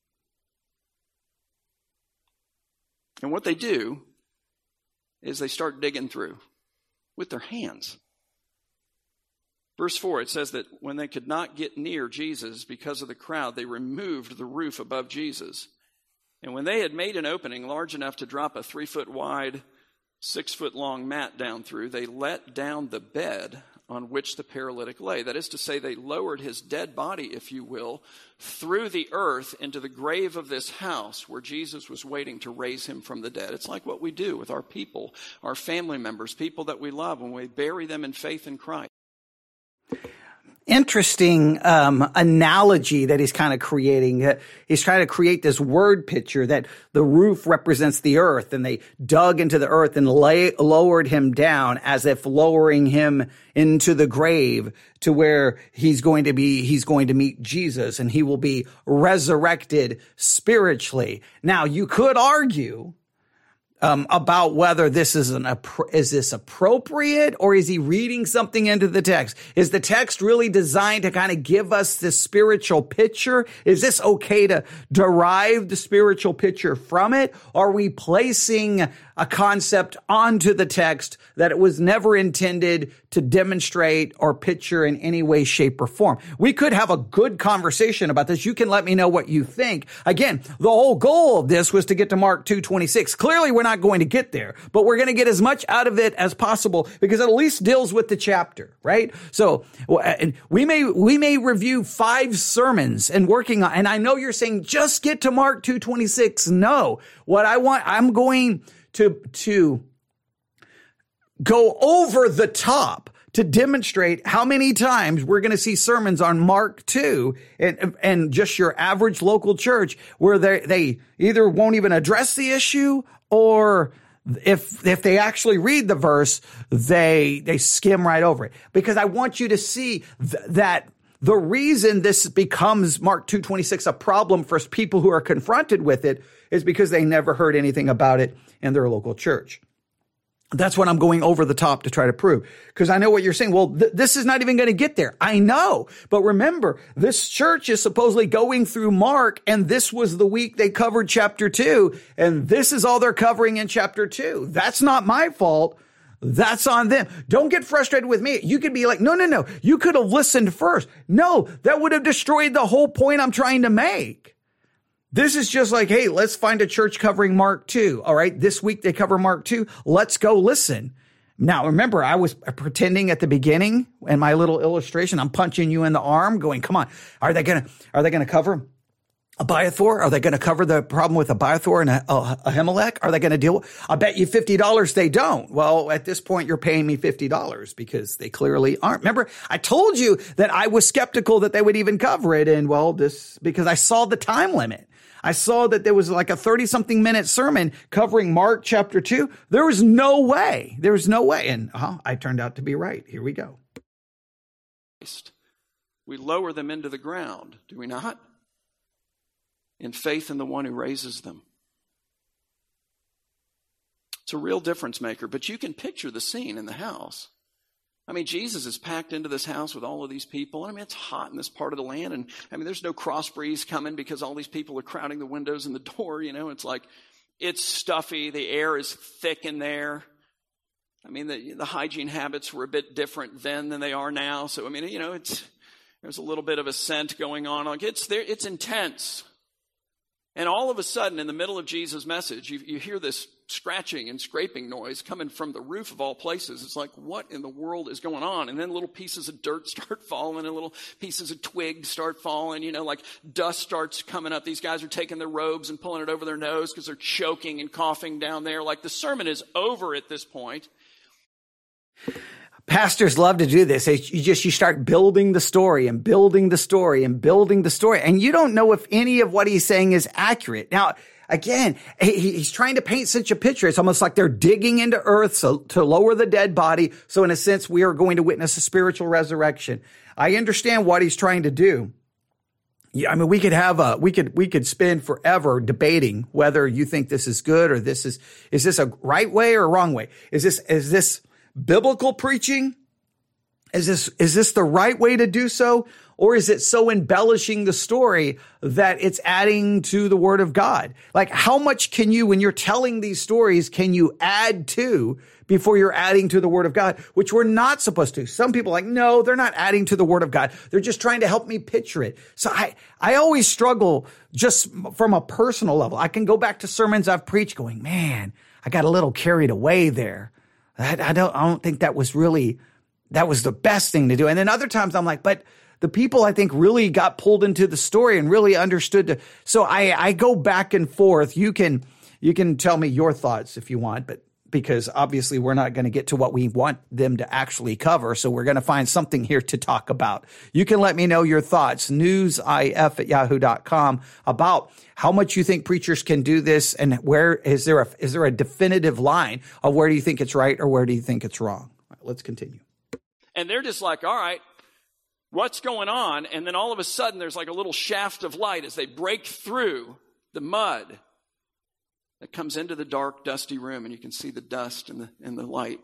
And what they do is they start digging through with their hands. Verse 4, it says that when they could not get near Jesus because of the crowd, they removed the roof above Jesus. And when they had made an opening large enough to drop a 3-foot wide, 6-foot long mat down through, they let down the bed on which the paralytic lay. That is to say, they lowered his dead body, if you will, through the earth into the grave of this house where Jesus was waiting to raise him from the dead. It's like what we do with our people, our family members, people that we love, when we bury them in faith in Christ. Interesting analogy that he's kind of creating. He's trying to create this word picture that the roof represents the earth, and they dug into the earth and lowered him down as if lowering him into the grave to where he's going to meet Jesus, and he will be resurrected spiritually. Now, you could argue about whether this is this appropriate, or is he reading something into the text? Is the text really designed to kind of give us this spiritual picture? Is this okay to derive the spiritual picture from it? Are we placing a concept onto the text that it was never intended to demonstrate or picture in any way, shape, or form? We could have a good conversation about this. You can let me know what you think. Again, the whole goal of this was to get to Mark 2:26. Clearly, we're not going to get there, but we're going to get as much out of it as possible because it at least deals with the chapter, right? So we may review 5 sermons and working on, and I know you're saying just get to Mark 2:26. No, I'm going to go over the top to demonstrate how many times we're going to see sermons on Mark 2 and just your average local church where they either won't even address the issue, or if they actually read the verse, they skim right over it. Because I want you to see that the reason this becomes Mark 2:26 a problem for people who are confronted with it is because they never heard anything about it in their local church. That's what I'm going over the top to try to prove. Because I know what you're saying. Well, this is not even going to get there. I know. But remember, this church is supposedly going through Mark, and this was the week they covered chapter 2, and this is all they're covering in chapter 2. That's not my fault. That's on them. Don't get frustrated with me. You could be like, no. You could have listened first. No, that would have destroyed the whole point I'm trying to make. This is just like, hey, let's find a church covering Mark 2. All right. This week they cover Mark 2. Let's go listen. Now, remember, I was pretending at the beginning in my little illustration, I'm punching you in the arm going, come on, are they going to cover Abiathar? Are they going to cover the problem with Abiathar and Ahimelech? Are they going to deal? I'll bet you $50 they don't. Well, at this point, you're paying me $50 because they clearly aren't. Remember, I told you that I was skeptical that they would even cover it. And well, because I saw the time limit. I saw that there was like a 30-something minute sermon covering Mark chapter 2. There was no way. There was no way. And I turned out to be right. Here we go. We lower them into the ground, do we not? In faith in the one who raises them. It's a real difference maker, but you can picture the scene in the house. I mean, Jesus is packed into this house with all of these people. I mean, it's hot in this part of the land. And I mean, there's no cross breeze coming because all these people are crowding the windows and the door. You know, it's like, it's stuffy. The air is thick in there. I mean, the hygiene habits were a bit different then than they are now. So, I mean, you know, there's a little bit of a scent going on. Like it's intense. And all of a sudden, in the middle of Jesus' message, you hear this scratching and scraping noise coming from the roof of all places. It's like, what in the world is going on? And then little pieces of dirt start falling and little pieces of twig start falling. You know, like dust starts coming up. These guys are taking their robes and pulling it over their nose because they're choking and coughing down there. Like the sermon is over at this point. Pastors love to do this. You start building the story and building the story and building the story. And you don't know if any of what he's saying is accurate. Now, again, he's trying to paint such a picture. It's almost like they're digging into earth to lower the dead body. So in a sense, we are going to witness a spiritual resurrection. I understand what he's trying to do. Yeah, I mean, we could spend forever debating whether you think this is good or is this a right way or a wrong way? Is this biblical preaching? Is this the right way to do so? Or is it so embellishing the story that it's adding to the word of God? Like how much can you, when you're telling these stories, can you add to before you're adding to the word of God, which we're not supposed to? Some people are like, no, they're not adding to the word of God. They're just trying to help me picture it. So I always struggle just from a personal level. I can go back to sermons I've preached going, man, I got a little carried away there. I don't think that was the best thing to do. And then other times I'm like, but the people I think really got pulled into the story and really understood. So I go back and forth. You can tell me your thoughts if you want, but because obviously we're not going to get to what we want them to actually cover. So we're going to find something here to talk about. You can let me know your thoughts, newsif@yahoo.com, about how much you think preachers can do this and where is there a definitive line of where do you think it's right or where do you think it's wrong? All right, let's continue. And they're just like, all right, what's going on? And then all of a sudden there's like a little shaft of light as they break through the mud that comes into the dark, dusty room, and you can see the dust and the light.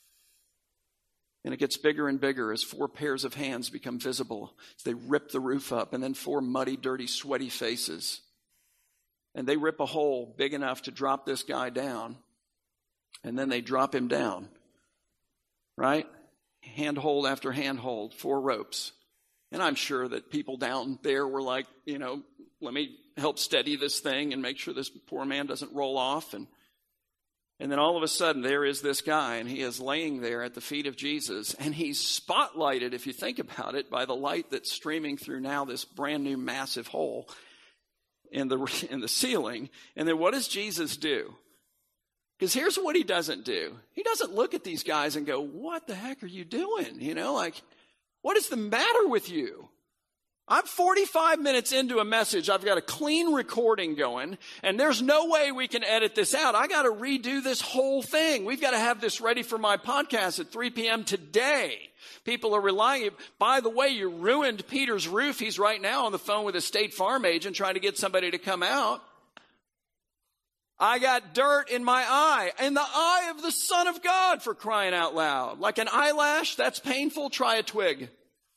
And it gets bigger and bigger as 4 pairs of hands become visible as they rip the roof up, and then 4 muddy, dirty, sweaty faces. And they rip a hole big enough to drop this guy down, and then they drop him down, right? Handhold after handhold, 4 ropes. And I'm sure that people down there were like, you know, let me help steady this thing and make sure this poor man doesn't roll off. And then all of a sudden there is this guy, and he is laying there at the feet of Jesus, and he's spotlighted, if you think about it, by the light that's streaming through now this brand new massive hole in the ceiling. And then what does Jesus do? Because here's what he doesn't do. He doesn't look at these guys and go, what the heck are you doing? You know, like, what is the matter with you? I'm 45 minutes into a message. I've got a clean recording going, and there's no way we can edit this out. I got to redo this whole thing. We've got to have this ready for my podcast at 3 p.m. today. People are relying. By the way, you ruined Peter's roof. He's right now on the phone with a State Farm agent trying to get somebody to come out. I got dirt in my eye of the Son of God, for crying out loud. Like an eyelash, that's painful. Try a twig.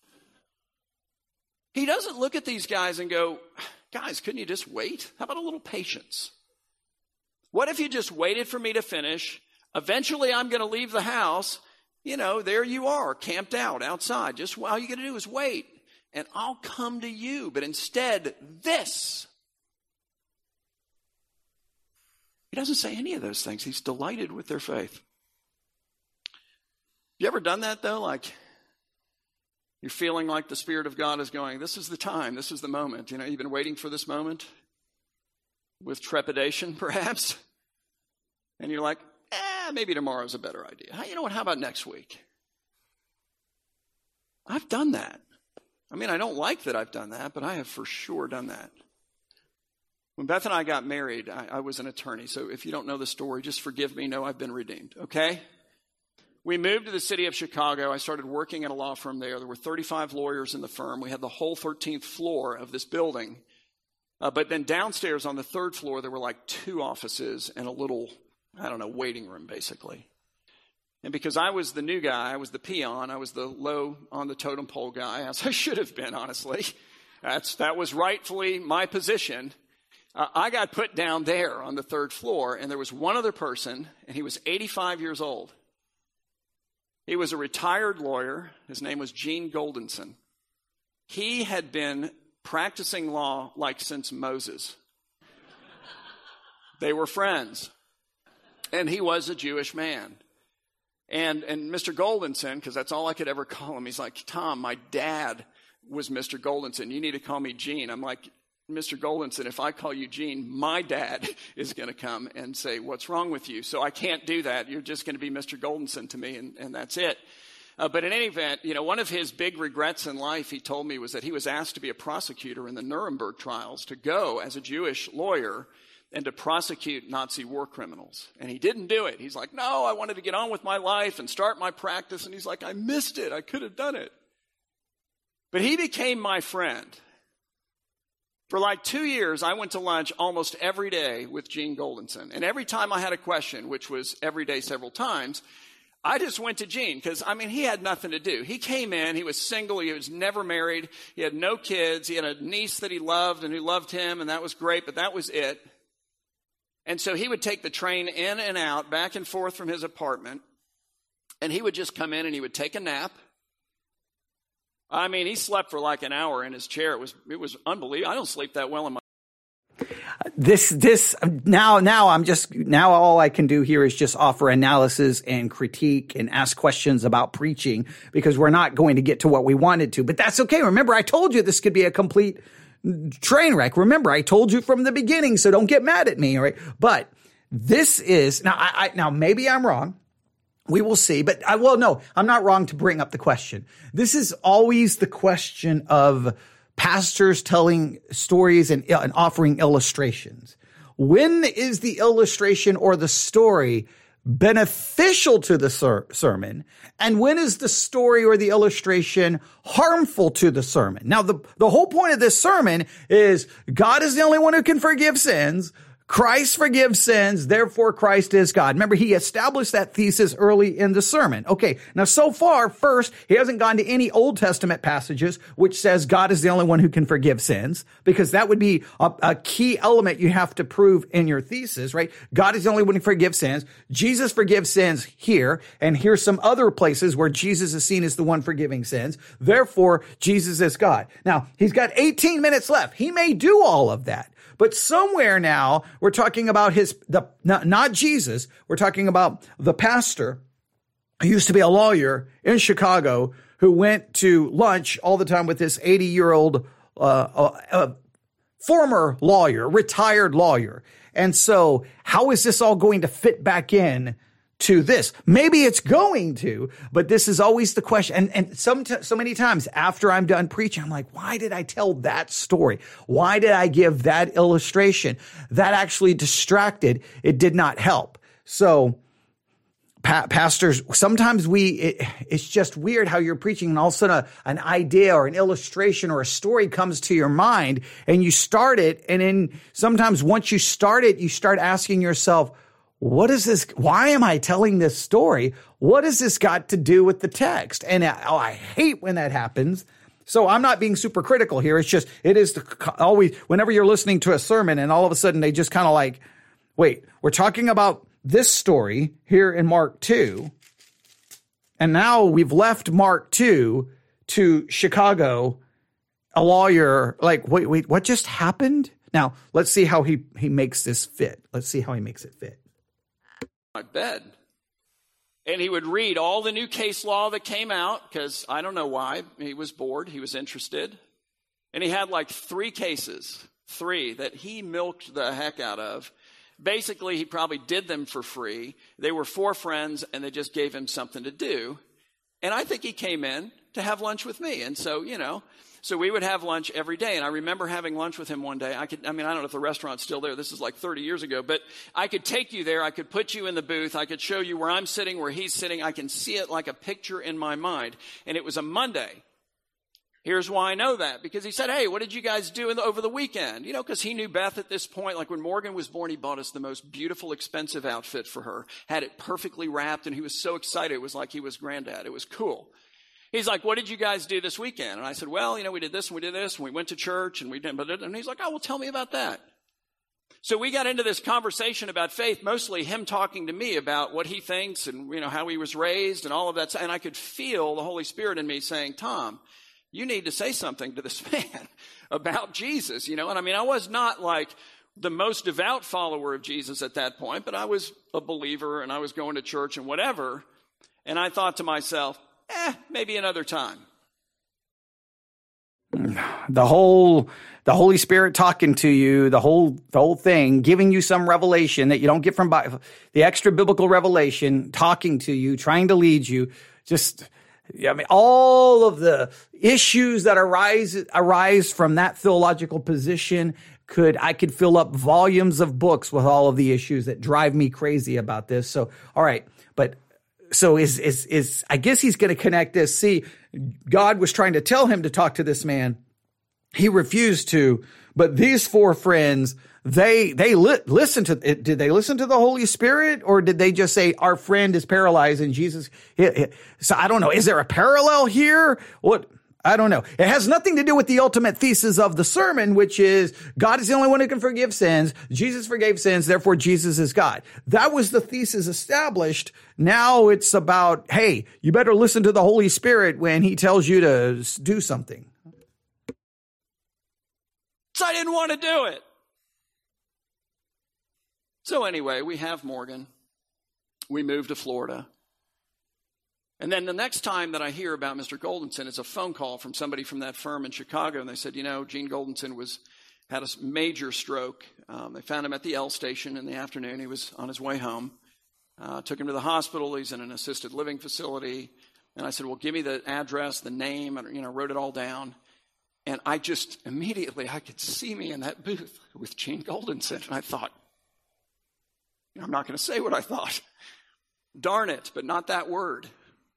He doesn't look at these guys and go, guys, couldn't you just wait? How about a little patience? What if you just waited for me to finish? Eventually, I'm going to leave the house. You know, there you are, camped out outside. Just all you got to do is wait, and I'll come to you. But instead, this. He doesn't say any of those things. He's delighted with their faith. You ever done that though? Like you're feeling like the Spirit of God is going, this is the time, this is the moment. You know, you've been waiting for this moment with trepidation perhaps. And you're like, maybe tomorrow's a better idea. You know what, how about next week? I've done that. I mean, I don't like that I've done that, but I have for sure done that. When Beth and I got married, I was an attorney. So if you don't know the story, just forgive me. No, I've been redeemed, okay? We moved to the city of Chicago. I started working at a law firm there. There were 35 lawyers in the firm. We had the whole 13th floor of this building. But then downstairs on the third floor, there were like 2 offices and a little, waiting room basically. And because I was the new guy, I was the peon, I was the low on the totem pole guy, as I should have been, honestly. That was rightfully my position. I got put down there on the third floor, and there was one other person, and he was 85 years old. He was a retired lawyer. His name was Gene Goldenson. He had been practicing law like since Moses. They were friends. And he was a Jewish man. And Mr. Goldenson, because that's all I could ever call him, he's like, Tom, my dad was Mr. Goldenson. You need to call me Gene. I'm like, Mr. Goldenson, if I call you Gene, my dad is going to come and say, what's wrong with you? So I can't do that. You're just going to be Mr. Goldenson to me, and that's it. But in any event, one of his big regrets in life, he told me, was that he was asked to be a prosecutor in the Nuremberg trials, to go as a Jewish lawyer and to prosecute Nazi war criminals. And he didn't do it. He's like, no, I wanted to get on with my life and start my practice. And he's like, I missed it. I could have done it. But he became my friend. For like 2 years, I went to lunch almost every day with Gene Goldenson. And every time I had a question, which was every day several times, I just went to Gene because, he had nothing to do. He came in, he was single, he was never married, he had no kids, he had a niece that he loved and who loved him, and that was great, but that was it. And so he would take the train in and out, back and forth from his apartment, and he would just come in and he would take a nap. He slept for like an hour in his chair. It was unbelievable. I don't sleep that well in my Now all I can do here is just offer analysis and critique and ask questions about preaching because we're not going to get to what we wanted to, but that's okay. Remember, I told you this could be a complete train wreck. Remember, I told you from the beginning, so don't get mad at me. All right. But this is now maybe I'm wrong. We will see, but I'm not wrong to bring up the question. This is always the question of pastors telling stories and offering illustrations. When is the illustration or the story beneficial to the sermon? And when is the story or the illustration harmful to the sermon? Now, the whole point of this sermon is God is the only one who can forgive sins. Christ forgives sins, therefore Christ is God. Remember, he established that thesis early in the sermon. Okay, now so far, first, he hasn't gone to any Old Testament passages which says God is the only one who can forgive sins, because that would be a key element you have to prove in your thesis, right? God is the only one who forgives sins. Jesus forgives sins here, and here's some other places where Jesus is seen as the one forgiving sins. Therefore, Jesus is God. Now, he's got 18 minutes left. He may do all of that. But somewhere now, we're talking about not Jesus, we're talking about the pastor who used to be a lawyer in Chicago who went to lunch all the time with this 80-year-old former lawyer, retired lawyer. And so how is this all going to fit back in to this? Maybe it's going to, but this is always the question. And so many times after I'm done preaching, I'm like, why did I tell that story? Why did I give that illustration? That actually distracted. It did not help. So pastors, sometimes it's just weird how you're preaching and all of a sudden an idea or an illustration or a story comes to your mind and you start it. And then sometimes once you start it, you start asking yourself, what is this? Why am I telling this story? What has this got to do with the text? And I hate when that happens. So I'm not being super critical here. It's just, always, whenever you're listening to a sermon and all of a sudden they just kind of like, wait, we're talking about this story here in Mark 2. And now we've left Mark 2 to Chicago, a lawyer, like, wait, what just happened? Now, let's see how he makes this fit. Let's see how he makes it fit. My bed. And he would read all the new case law that came out, because I don't know why. He was bored. He was interested. And he had like 3 cases, 3 that he milked the heck out of. Basically, he probably did them for free. They were 4 friends, and they just gave him something to do. And I think he came in to have lunch with me. And so, so we would have lunch every day. And I remember having lunch with him one day. I don't know if the restaurant's still there. This is like 30 years ago. But I could take you there. I could put you in the booth. I could show you where I'm sitting, where he's sitting. I can see it like a picture in my mind. And it was a Monday. Here's why I know that. Because he said, hey, what did you guys do over the weekend? Because he knew Beth at this point. Like when Morgan was born, he bought us the most beautiful, expensive outfit for her. Had it perfectly wrapped. And he was so excited. It was like he was granddad. It was cool. He's like, what did you guys do this weekend? And I said, well, we did this and we did this and we went to church and we did, and he's like, oh, well, tell me about that. So we got into this conversation about faith, mostly him talking to me about what he thinks and, how he was raised and all of that. And I could feel the Holy Spirit in me saying, Tom, you need to say something to this man about Jesus, And I was not like the most devout follower of Jesus at that point, but I was a believer and I was going to church and whatever. And I thought to myself, maybe another time. The Holy Spirit talking to you, the whole thing, giving you some revelation that you don't get from the extra biblical revelation, talking to you, trying to lead you. All of the issues that arise from that theological position, I could fill up volumes of books with all of the issues that drive me crazy about this. So, all right, but so is I guess he's going to connect this. See, God was trying to tell him to talk to this man. He refused to, but these 4 friends, they listened to, did they listen to the Holy Spirit, or did they just say, our friend is paralyzed and Jesus? So I don't know. Is there a parallel here? What? I don't know. It has nothing to do with the ultimate thesis of the sermon, which is God is the only one who can forgive sins. Jesus forgave sins. Therefore, Jesus is God. That was the thesis established. Now it's about, hey, you better listen to the Holy Spirit when he tells you to do something. So I didn't want to do it. So anyway, we have Morgan. We moved to Florida. And then the next time that I hear about Mr. Goldenson, it's a phone call from somebody from that firm in Chicago. And they said, Gene Goldenson had a major stroke. They found him at the L station in the afternoon. He was on his way home. Took him to the hospital. He's in an assisted living facility. And I said, well, give me the address, the name. And, wrote it all down. And I just immediately, I could see me in that booth with Gene Goldenson. And I thought, I'm not going to say what I thought. Darn it, but not that word.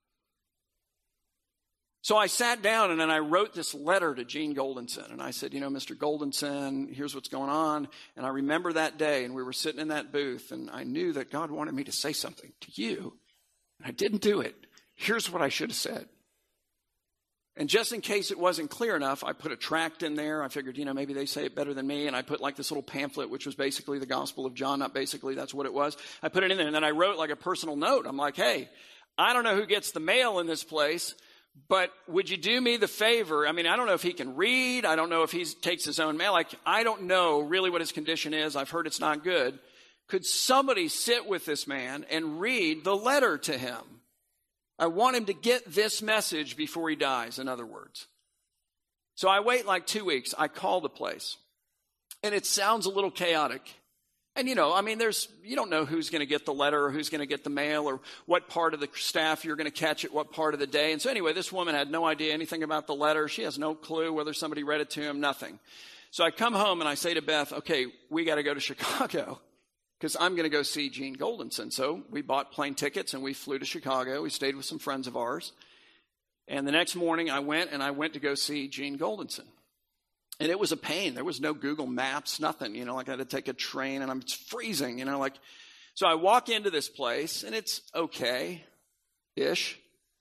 So I sat down and then I wrote this letter to Gene Goldenson. And I said, Mr. Goldenson, here's what's going on. And I remember that day and we were sitting in that booth and I knew that God wanted me to say something to you. And I didn't do it. Here's what I should have said. And just in case it wasn't clear enough, I put a tract in there. I figured, maybe they say it better than me. And I put like this little pamphlet, which was basically the Gospel of John. Not basically, that's what it was. I put it in there and then I wrote like a personal note. I'm like, hey, I don't know who gets the mail in this place, but would you do me the favor? I don't know if he can read. I don't know if he takes his own mail. I don't know really what his condition is. I've heard it's not good. Could somebody sit with this man and read the letter to him? I want him to get this message before he dies, in other words. So I wait like 2 weeks. I call the place. And it sounds a little chaotic. And, you don't know who's going to get the letter or who's going to get the mail or what part of the staff you're going to catch at what part of the day. And so anyway, this woman had no idea anything about the letter. She has no clue whether somebody read it to him, nothing. So I come home and I say to Beth, okay, we got to go to Chicago because I'm going to go see Gene Goldenson. So we bought plane tickets and we flew to Chicago. We stayed with some friends of ours. And the next morning I went to go see Gene Goldenson. And it was a pain. There was no Google Maps, nothing, I had to take a train and it's freezing, So I walk into this place and it's okay-ish.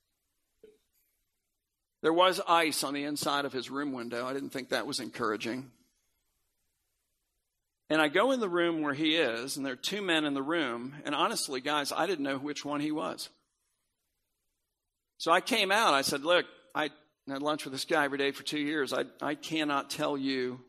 There was ice on the inside of his room window. I didn't think that was encouraging. And I go in the room where he is, and there are 2 men in the room. And honestly, guys, I didn't know which one he was. So I came out. I said, look, I had lunch with this guy every day for 2 years. I cannot tell you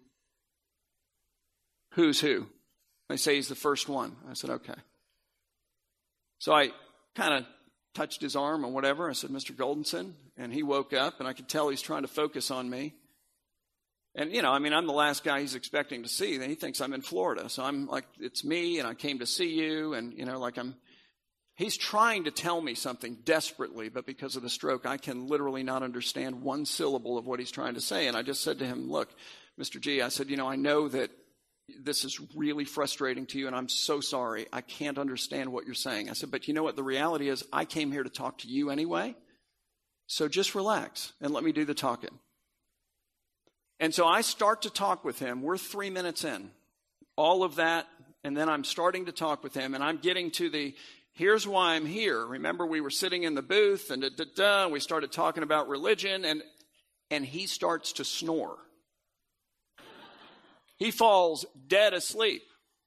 who's who. They say he's the first one. I said, okay. So I kind of touched his arm or whatever. I said, Mr. Goldenson. And he woke up, and I could tell he's trying to focus on me. And, I'm the last guy he's expecting to see. Then he thinks I'm in Florida. So I'm like, it's me, and I came to see you. And, he's trying to tell me something desperately, but because of the stroke, I can literally not understand one syllable of what he's trying to say. And I just said to him, look, Mr. G, I said, I know that this is really frustrating to you, and I'm so sorry. I can't understand what you're saying. I said, but you know what? The reality is I came here to talk to you anyway. So just relax and let me do the talking. And so I start to talk with him. We're 3 minutes in. All of that, and then I'm starting to talk with him, and I'm getting to the, here's why I'm here. Remember, we were sitting in the booth, and we started talking about religion, and he starts to snore. He falls dead asleep.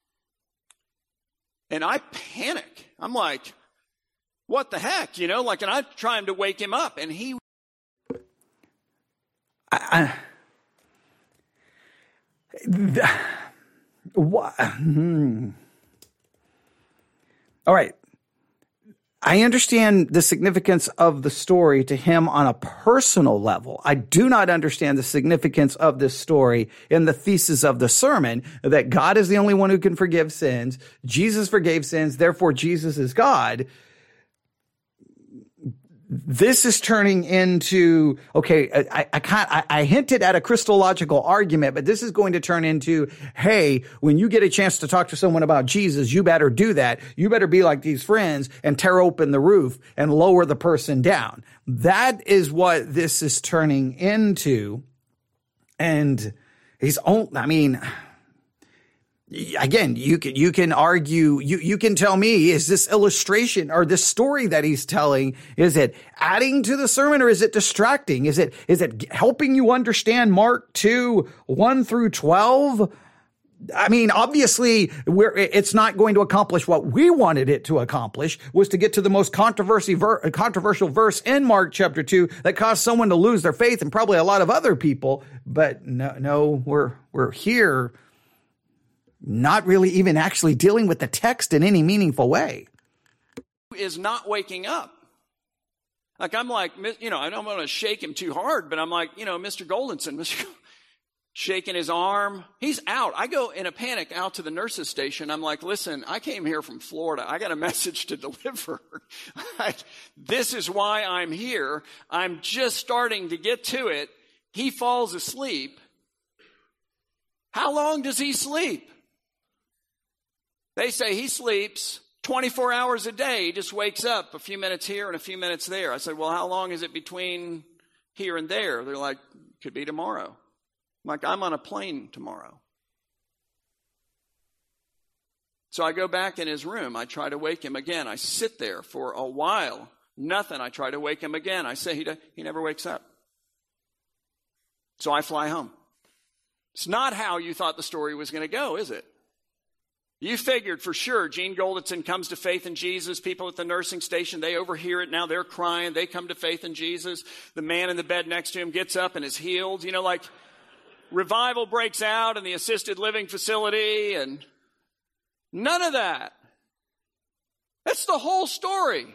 And I panic. I'm like, what the heck? And I'm trying to wake him up, and he... All right. I understand the significance of the story to him on a personal level. I do not understand the significance of this story in the thesis of the sermon that God is the only one who can forgive sins. Jesus forgave sins, therefore Jesus is God. This is turning into, okay, I hinted at a Christological argument, but this is going to turn into, hey, when you get a chance to talk to someone about Jesus, you better do that. You better be like these friends and tear open the roof and lower the person down. That is what this is turning into. And again, you can argue, you can tell me, is this illustration or this story that he's telling, is it adding to the sermon or is it distracting? Is it helping you understand Mark 2, 1 through 12? Obviously, it's not going to accomplish what we wanted it to accomplish, was to get to the most controversial verse in Mark chapter 2 that caused someone to lose their faith and probably a lot of other people. But no, we're here not really even actually dealing with the text in any meaningful way. Is not waking up. I'm like, I don't want to shake him too hard, but I'm like, Mr. Goldenson, shaking his arm. He's out. I go in a panic out to the nurse's station. I'm like, listen, I came here from Florida. I got a message to deliver. This is why I'm here. I'm just starting to get to it. He falls asleep. How long does he sleep? They say he sleeps 24 hours a day. He just wakes up a few minutes here and a few minutes there. I said, well, how long is it between here and there? They're like, could be tomorrow. I'm like, I'm on a plane tomorrow. So I go back in his room. I try to wake him again. I sit there for a while. Nothing. I try to wake him again. I say he never wakes up. So I fly home. It's not how you thought the story was going to go, is it? You figured for sure Gene Goldenson comes to faith in Jesus. People at the nursing station, they overhear it now. They're crying. They come to faith in Jesus. The man in the bed next to him gets up and is healed. Revival breaks out in the assisted living facility and none of that. That's the whole story.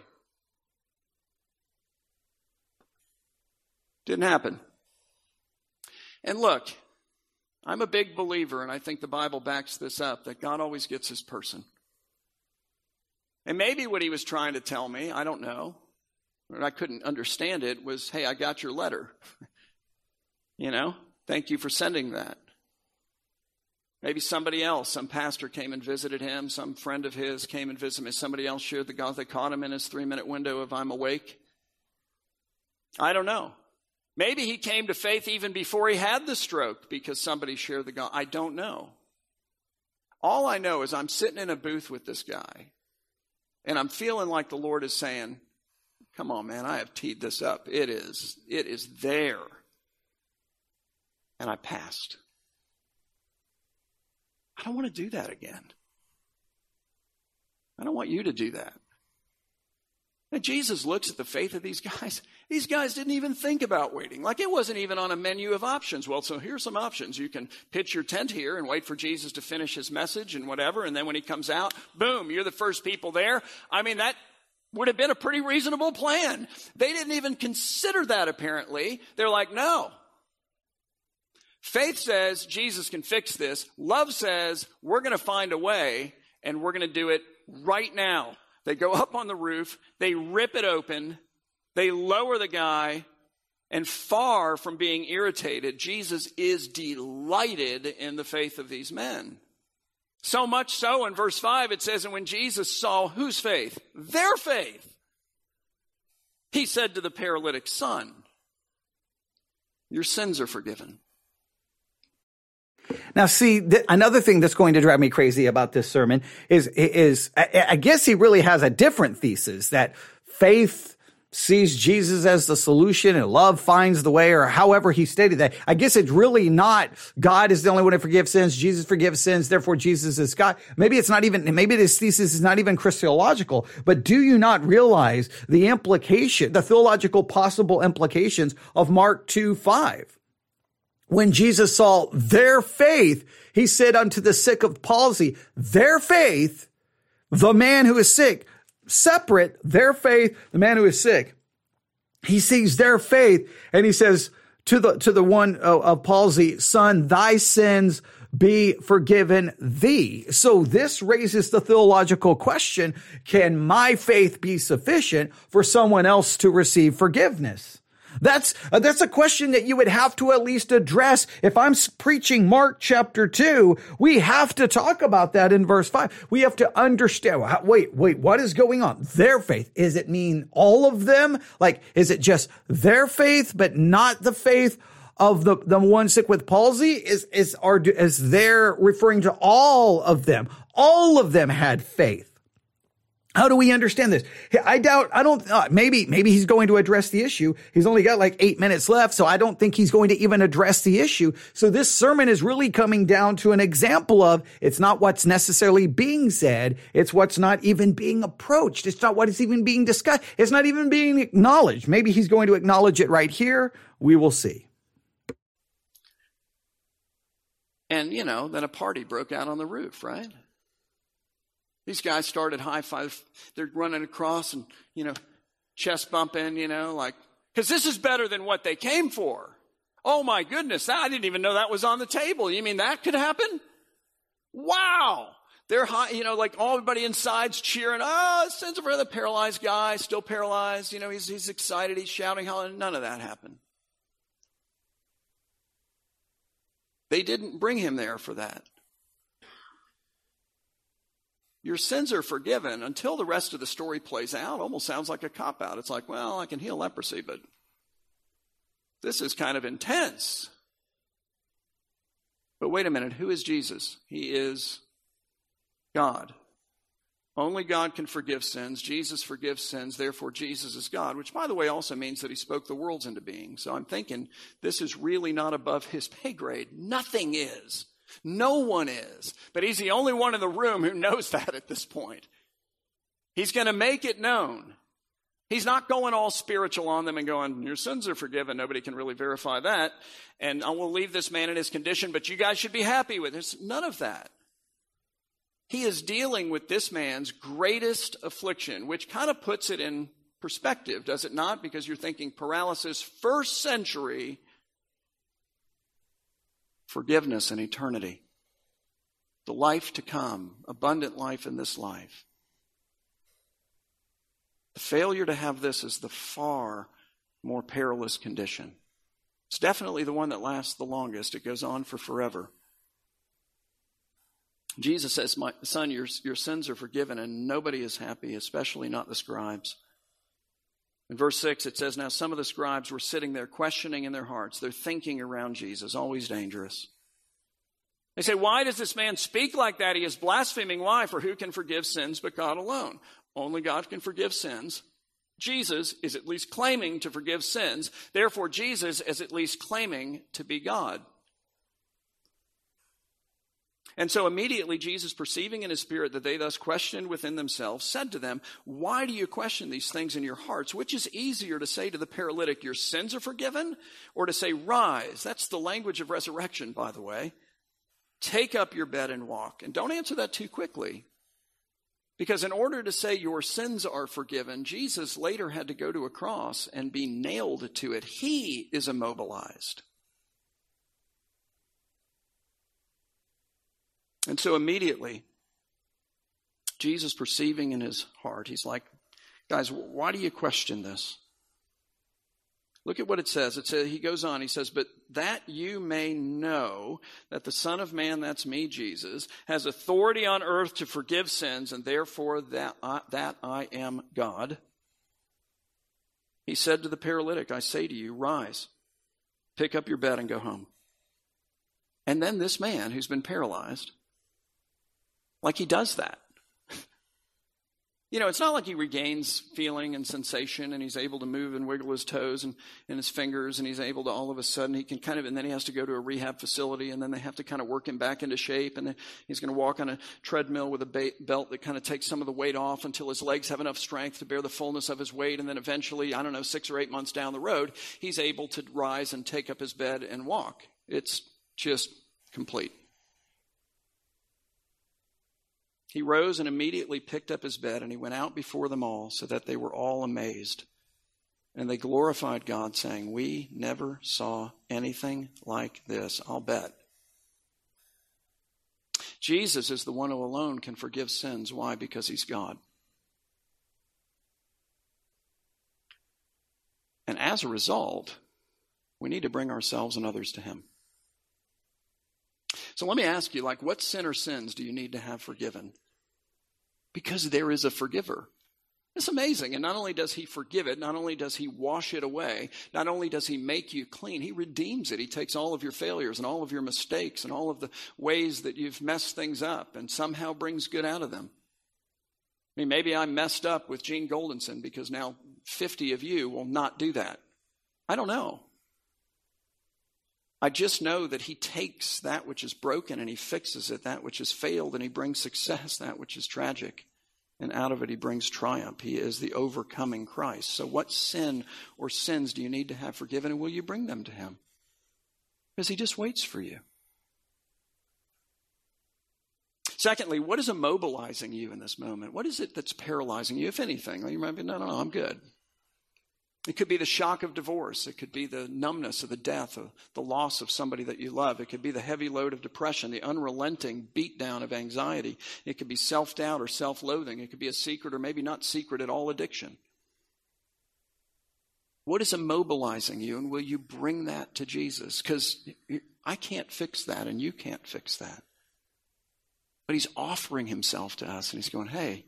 Didn't happen. And look, I'm a big believer, and I think the Bible backs this up, that God always gets his person. And maybe what he was trying to tell me, I don't know, or I couldn't understand it, was, hey, I got your letter. Thank you for sending that. Maybe somebody else, some pastor came and visited him, some friend of his came and visited him, somebody else shared the gospel, they caught him in his 3-minute window of I'm awake. I don't know. Maybe he came to faith even before he had the stroke because somebody shared the gospel. I don't know. All I know is I'm sitting in a booth with this guy, and I'm feeling like the Lord is saying, come on, man, I have teed this up. It is there. And I passed. I don't want to do that again. I don't want you to do that. And Jesus looks at the faith of these guys. These guys didn't even think about waiting. It wasn't even on a menu of options. Well, so here's some options. You can pitch your tent here and wait for Jesus to finish his message and whatever. And then when he comes out, boom, you're the first people there. Would have been a pretty reasonable plan. They didn't even consider that, apparently. They're like, no. Faith says Jesus can fix this. Love says we're going to find a way, and we're going to do it right now. They go up on the roof. They rip it open. They lower the guy. And far from being irritated, Jesus is delighted in the faith of these men. So much so, in verse 5, it says, and when Jesus saw whose faith? Their faith. He said to the paralytic son, your sins are forgiven. Now, see, another thing that's going to drive me crazy about this sermon is I guess he really has a different thesis, that faith sees Jesus as the solution and love finds the way, or however he stated that. I guess it's really not God is the only one who forgives sins, Jesus forgives sins, therefore Jesus is God. Maybe this thesis is not even Christological, but do you not realize the implication, the theological possible implications of Mark 2:5? When Jesus saw their faith, he said unto the sick of palsy, their faith, the man who is sick, separate their faith, the man who is sick. He sees their faith and he says to the one of palsy, son, thy sins be forgiven thee. So this raises the theological question, can my faith be sufficient for someone else to receive forgiveness? That's a question that you would have to at least address. If I'm preaching Mark chapter 2, we have to talk about that in verse 5. We have to understand, wait, what is going on? Their faith. Is it mean all of them? Like, is it just their faith, but not the faith of the one sick with palsy? Is there referring to all of them? All of them had faith. How do we understand this? Maybe he's going to address the issue. He's only got like 8 minutes left, so I don't think he's going to even address the issue. So this sermon is really coming down to an example of, it's not what's necessarily being said, it's what's not even being approached. It's not what is even being discussed. It's not even being acknowledged. Maybe he's going to acknowledge it right here. We will see. And, then a party broke out on the roof, right? These guys started high five. They're running across and, chest bumping, because this is better than what they came for. Oh my goodness. I didn't even know that was on the table. You mean that could happen? Wow. They're high, everybody inside's cheering. Oh, sins of the paralyzed guy, still paralyzed. He's excited. He's shouting, hollering. None of that happened. They didn't bring him there for that. Your sins are forgiven until the rest of the story plays out. Almost sounds like a cop-out. It's like, well, I can heal leprosy, but this is kind of intense. But wait a minute, who is Jesus? He is God. Only God can forgive sins. Jesus forgives sins, therefore Jesus is God, which, by the way, also means that he spoke the worlds into being. So I'm thinking this is really not above his pay grade. Nothing is. No one is. But he's the only one in the room who knows that at this point. He's going to make it known. He's not going all spiritual on them and going, your sins are forgiven. Nobody can really verify that. And I will leave this man in his condition, but you guys should be happy with it. None of that. He is dealing with this man's greatest affliction, which kind of puts it in perspective, does it not? Because you're thinking paralysis, first century, forgiveness in eternity, the life to come, abundant life in this life. The failure to have this is the far more perilous condition. It's definitely the one that lasts the longest. It goes on for forever. Jesus says, my son, your sins are forgiven, and nobody is happy, especially not the scribes. In verse 6, it says, now some of the scribes were sitting there questioning in their hearts. They're thinking around Jesus, always dangerous. They say, why does this man speak like that? He is blaspheming. Why? For who can forgive sins but God alone? Only God can forgive sins. Jesus is at least claiming to forgive sins. Therefore, Jesus is at least claiming to be God. And so immediately Jesus, perceiving in his spirit that they thus questioned within themselves, said to them, why do you question these things in your hearts? Which is easier to say to the paralytic, your sins are forgiven? Or to say, rise? That's the language of resurrection, by the way. Take up your bed and walk. And don't answer that too quickly. Because in order to say your sins are forgiven, Jesus later had to go to a cross and be nailed to it. He is immobilized. And so immediately, Jesus perceiving in his heart, he's like, guys, why do you question this? Look at what it says. He goes on, he says, but that you may know that the Son of Man, that's me, Jesus, has authority on earth to forgive sins, and therefore that I am God. He said to the paralytic, I say to you, rise, pick up your bed and go home. And then this man who's been paralyzed, like he does that. You know, it's not like he regains feeling and sensation and he's able to move and wiggle his toes and his fingers, and he's able to all of a sudden he can and then he has to go to a rehab facility, and then they have to kind of work him back into shape, and then he's going to walk on a treadmill with a belt that kind of takes some of the weight off until his legs have enough strength to bear the fullness of his weight, and then eventually, 6 or 8 months down the road, he's able to rise and take up his bed and walk. It's just complete. He rose and immediately picked up his bed, and he went out before them all, so that they were all amazed. And they glorified God, saying, we never saw anything like this, I'll bet. Jesus is the one who alone can forgive sins. Why? Because he's God. And as a result, we need to bring ourselves and others to him. So let me ask you, what sin or sins do you need to have forgiven? Because there is a forgiver. It's amazing. And not only does he forgive it, not only does he wash it away, not only does he make you clean, he redeems it. He takes all of your failures and all of your mistakes and all of the ways that you've messed things up and somehow brings good out of them. I mean, maybe I messed up with Gene Goldenson because now 50 of you will not do that. I don't know. I just know that he takes that which is broken and he fixes it, that which has failed, and he brings success, that which is tragic. And out of it he brings triumph. He is the overcoming Christ. So what sin or sins do you need to have forgiven, and will you bring them to him? Because he just waits for you. Secondly, what is immobilizing you in this moment? What is it that's paralyzing you, if anything? You might be, no, I'm good. It could be the shock of divorce. It could be the numbness of the death, of the loss of somebody that you love. It could be the heavy load of depression, the unrelenting beatdown of anxiety. It could be self-doubt or self-loathing. It could be a secret or maybe not secret at all addiction. What is immobilizing you, and will you bring that to Jesus? Because I can't fix that and you can't fix that. But he's offering himself to us, and he's going, hey,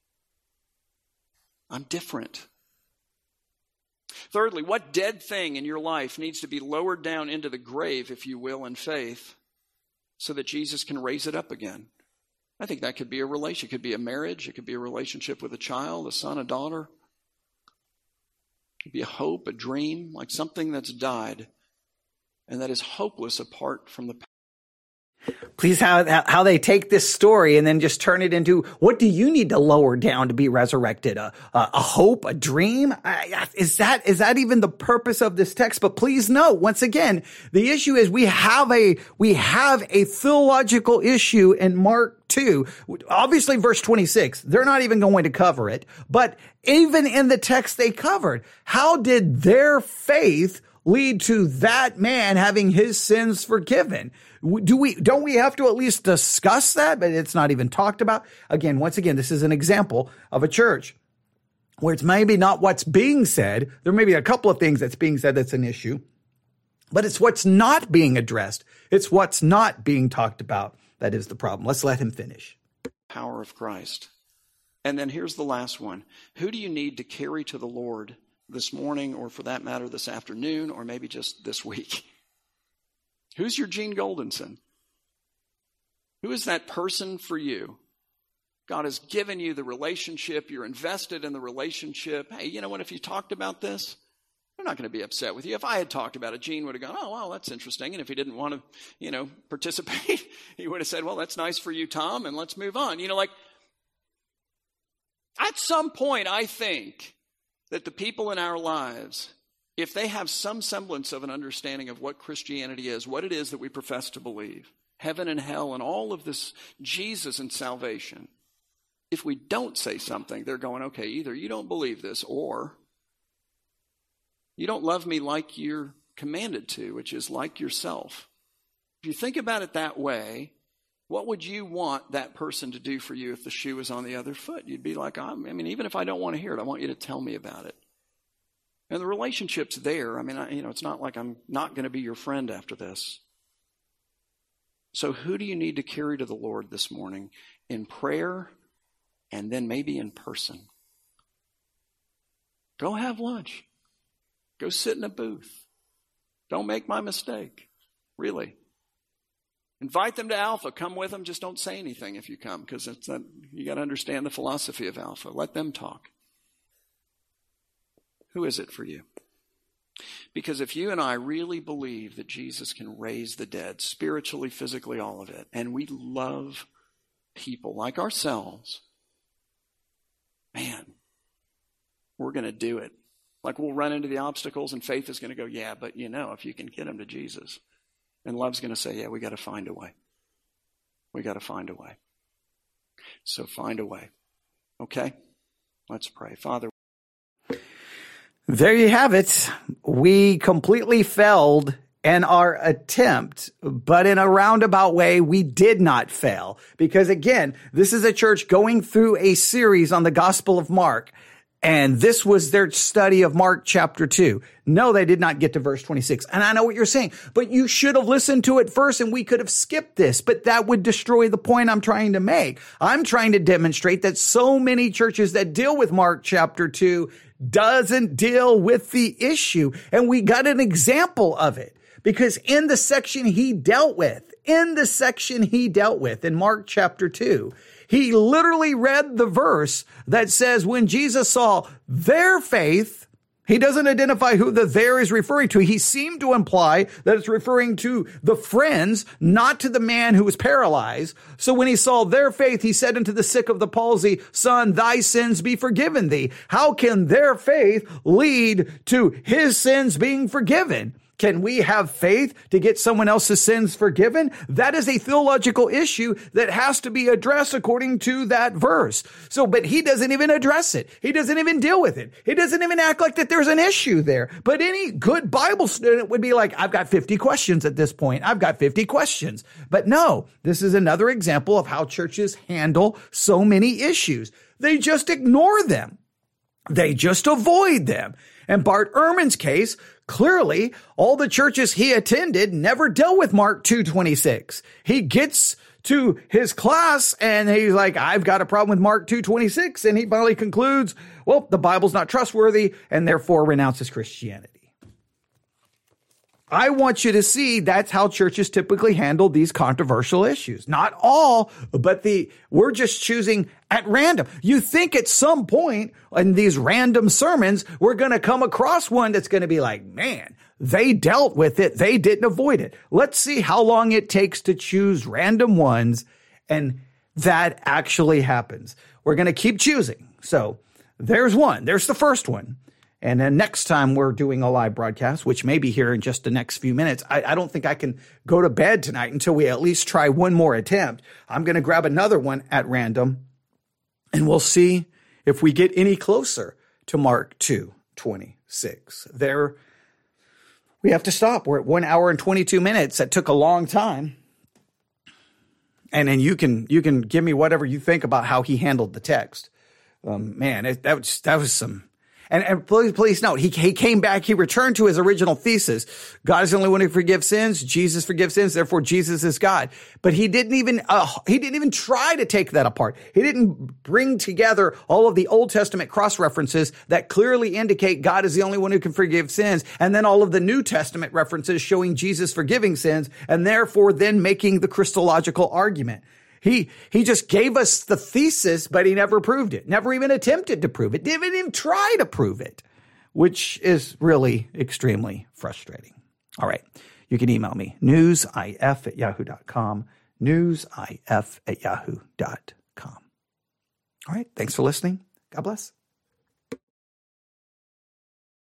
I'm different. Thirdly, what dead thing in your life needs to be lowered down into the grave, if you will, in faith, so that Jesus can raise it up again? I think that could be a relation. It could be a marriage. It could be a relationship with a child, a son, a daughter. It could be a hope, a dream, like something that's died and that is hopeless apart from the past. Please, how they take this story and then just turn it into, what do you need to lower down to be resurrected? A hope, a dream? Is that even the purpose of this text? But please note, once again, the issue is we have a theological issue in Mark 2. Obviously, verse 26, they're not even going to cover it. But even in the text they covered, how did their faith lead to that man having his sins forgiven? Don't we have to at least discuss that? But it's not even talked about. Once again, this is an example of a church where it's maybe not what's being said. There may be a couple of things that's being said that's an issue, but it's what's not being addressed. It's what's not being talked about that is the problem. Let's let him finish. Power of Christ. And then here's the last one. Who do you need to carry to the Lord this morning, or for that matter, this afternoon, or maybe just this week? Who's your Gene Goldenson? Who is that person for you? God has given you the relationship. You're invested in the relationship. Hey, you know what? If you talked about this, they're not going to be upset with you. If I had talked about it, Gene would have gone, oh, well, that's interesting. And if he didn't want to, participate, he would have said, well, that's nice for you, Tom, and let's move on. At some point, I think that the people in our lives, if they have some semblance of an understanding of what Christianity is, what it is that we profess to believe, heaven and hell and all of this, Jesus and salvation, if we don't say something, they're going, okay, either you don't believe this or you don't love me like you're commanded to, which is like yourself. If you think about it that way, what would you want that person to do for you if the shoe was on the other foot? You'd be like, even if I don't want to hear it, I want you to tell me about it. And the relationship's there. It's not like I'm not going to be your friend after this. So who do you need to carry to the Lord this morning in prayer and then maybe in person? Go have lunch. Go sit in a booth. Don't make my mistake. Really. Invite them to Alpha. Come with them. Just don't say anything if you come, because you got to understand the philosophy of Alpha. Let them talk. Who is it for you? Because if you and I really believe that Jesus can raise the dead, spiritually, physically, all of it, and we love people like ourselves, man, we're going to do it. Like we'll run into the obstacles and faith is going to go, yeah, but if you can get them to Jesus. And love's going to say, yeah, we got to find a way. We got to find a way. So find a way. Okay? Let's pray. Father. There you have it. We completely failed in our attempt, but in a roundabout way, we did not fail. Because again, this is a church going through a series on the Gospel of Mark. And this was their study of Mark chapter 2. No, they did not get to verse 26. And I know what you're saying, but you should have listened to it first and we could have skipped this, but that would destroy the point I'm trying to make. I'm trying to demonstrate that so many churches that deal with Mark chapter 2 doesn't deal with the issue. And we got an example of it because in the section he dealt with in Mark chapter 2, he literally read the verse that says when Jesus saw their faith, he doesn't identify who the there is referring to. He seemed to imply that it's referring to the friends, not to the man who was paralyzed. So when he saw their faith, he said unto the sick of the palsy, son, thy sins be forgiven thee. How can their faith lead to his sins being forgiven? Can we have faith to get someone else's sins forgiven? That is a theological issue that has to be addressed according to that verse. But he doesn't even address it. He doesn't even deal with it. He doesn't even act like that there's an issue there. But any good Bible student would be like, I've got 50 questions at this point. I've got 50 questions. But no, this is another example of how churches handle so many issues. They just ignore them. They just avoid them. In Bart Ehrman's case, clearly, all the churches he attended never dealt with Mark 2:26. He gets to his class and he's like, I've got a problem with Mark 2:26. And he finally concludes, well, the Bible's not trustworthy and therefore renounces Christianity. I want you to see that's how churches typically handle these controversial issues. Not all, but we're just choosing at random. You think at some point in these random sermons, we're going to come across one that's going to be like, man, they dealt with it. They didn't avoid it. Let's see how long it takes to choose random ones. And that actually happens. We're going to keep choosing. So there's one. There's the first one. And then next time we're doing a live broadcast, which may be here in just the next few minutes, I don't think I can go to bed tonight until we at least try one more attempt. I'm going to grab another one at random, and we'll see if we get any closer to Mark 2:26. There, we have to stop. We're at 1 hour and 22 minutes. That took a long time. And then you can give me whatever you think about how he handled the text. That was some... And please note, he came back, he returned to his original thesis. God is the only one who forgives sins. Jesus forgives sins. Therefore, Jesus is God. But he didn't even try to take that apart. He didn't bring together all of the Old Testament cross references that clearly indicate God is the only one who can forgive sins. And then all of the New Testament references showing Jesus forgiving sins and therefore then making the Christological argument. He just gave us the thesis, but he never proved it. Never even attempted to prove it. Didn't even try to prove it, which is really extremely frustrating. All right. You can email me, newsif@yahoo.com, newsif@yahoo.com. All right. Thanks for listening. God bless.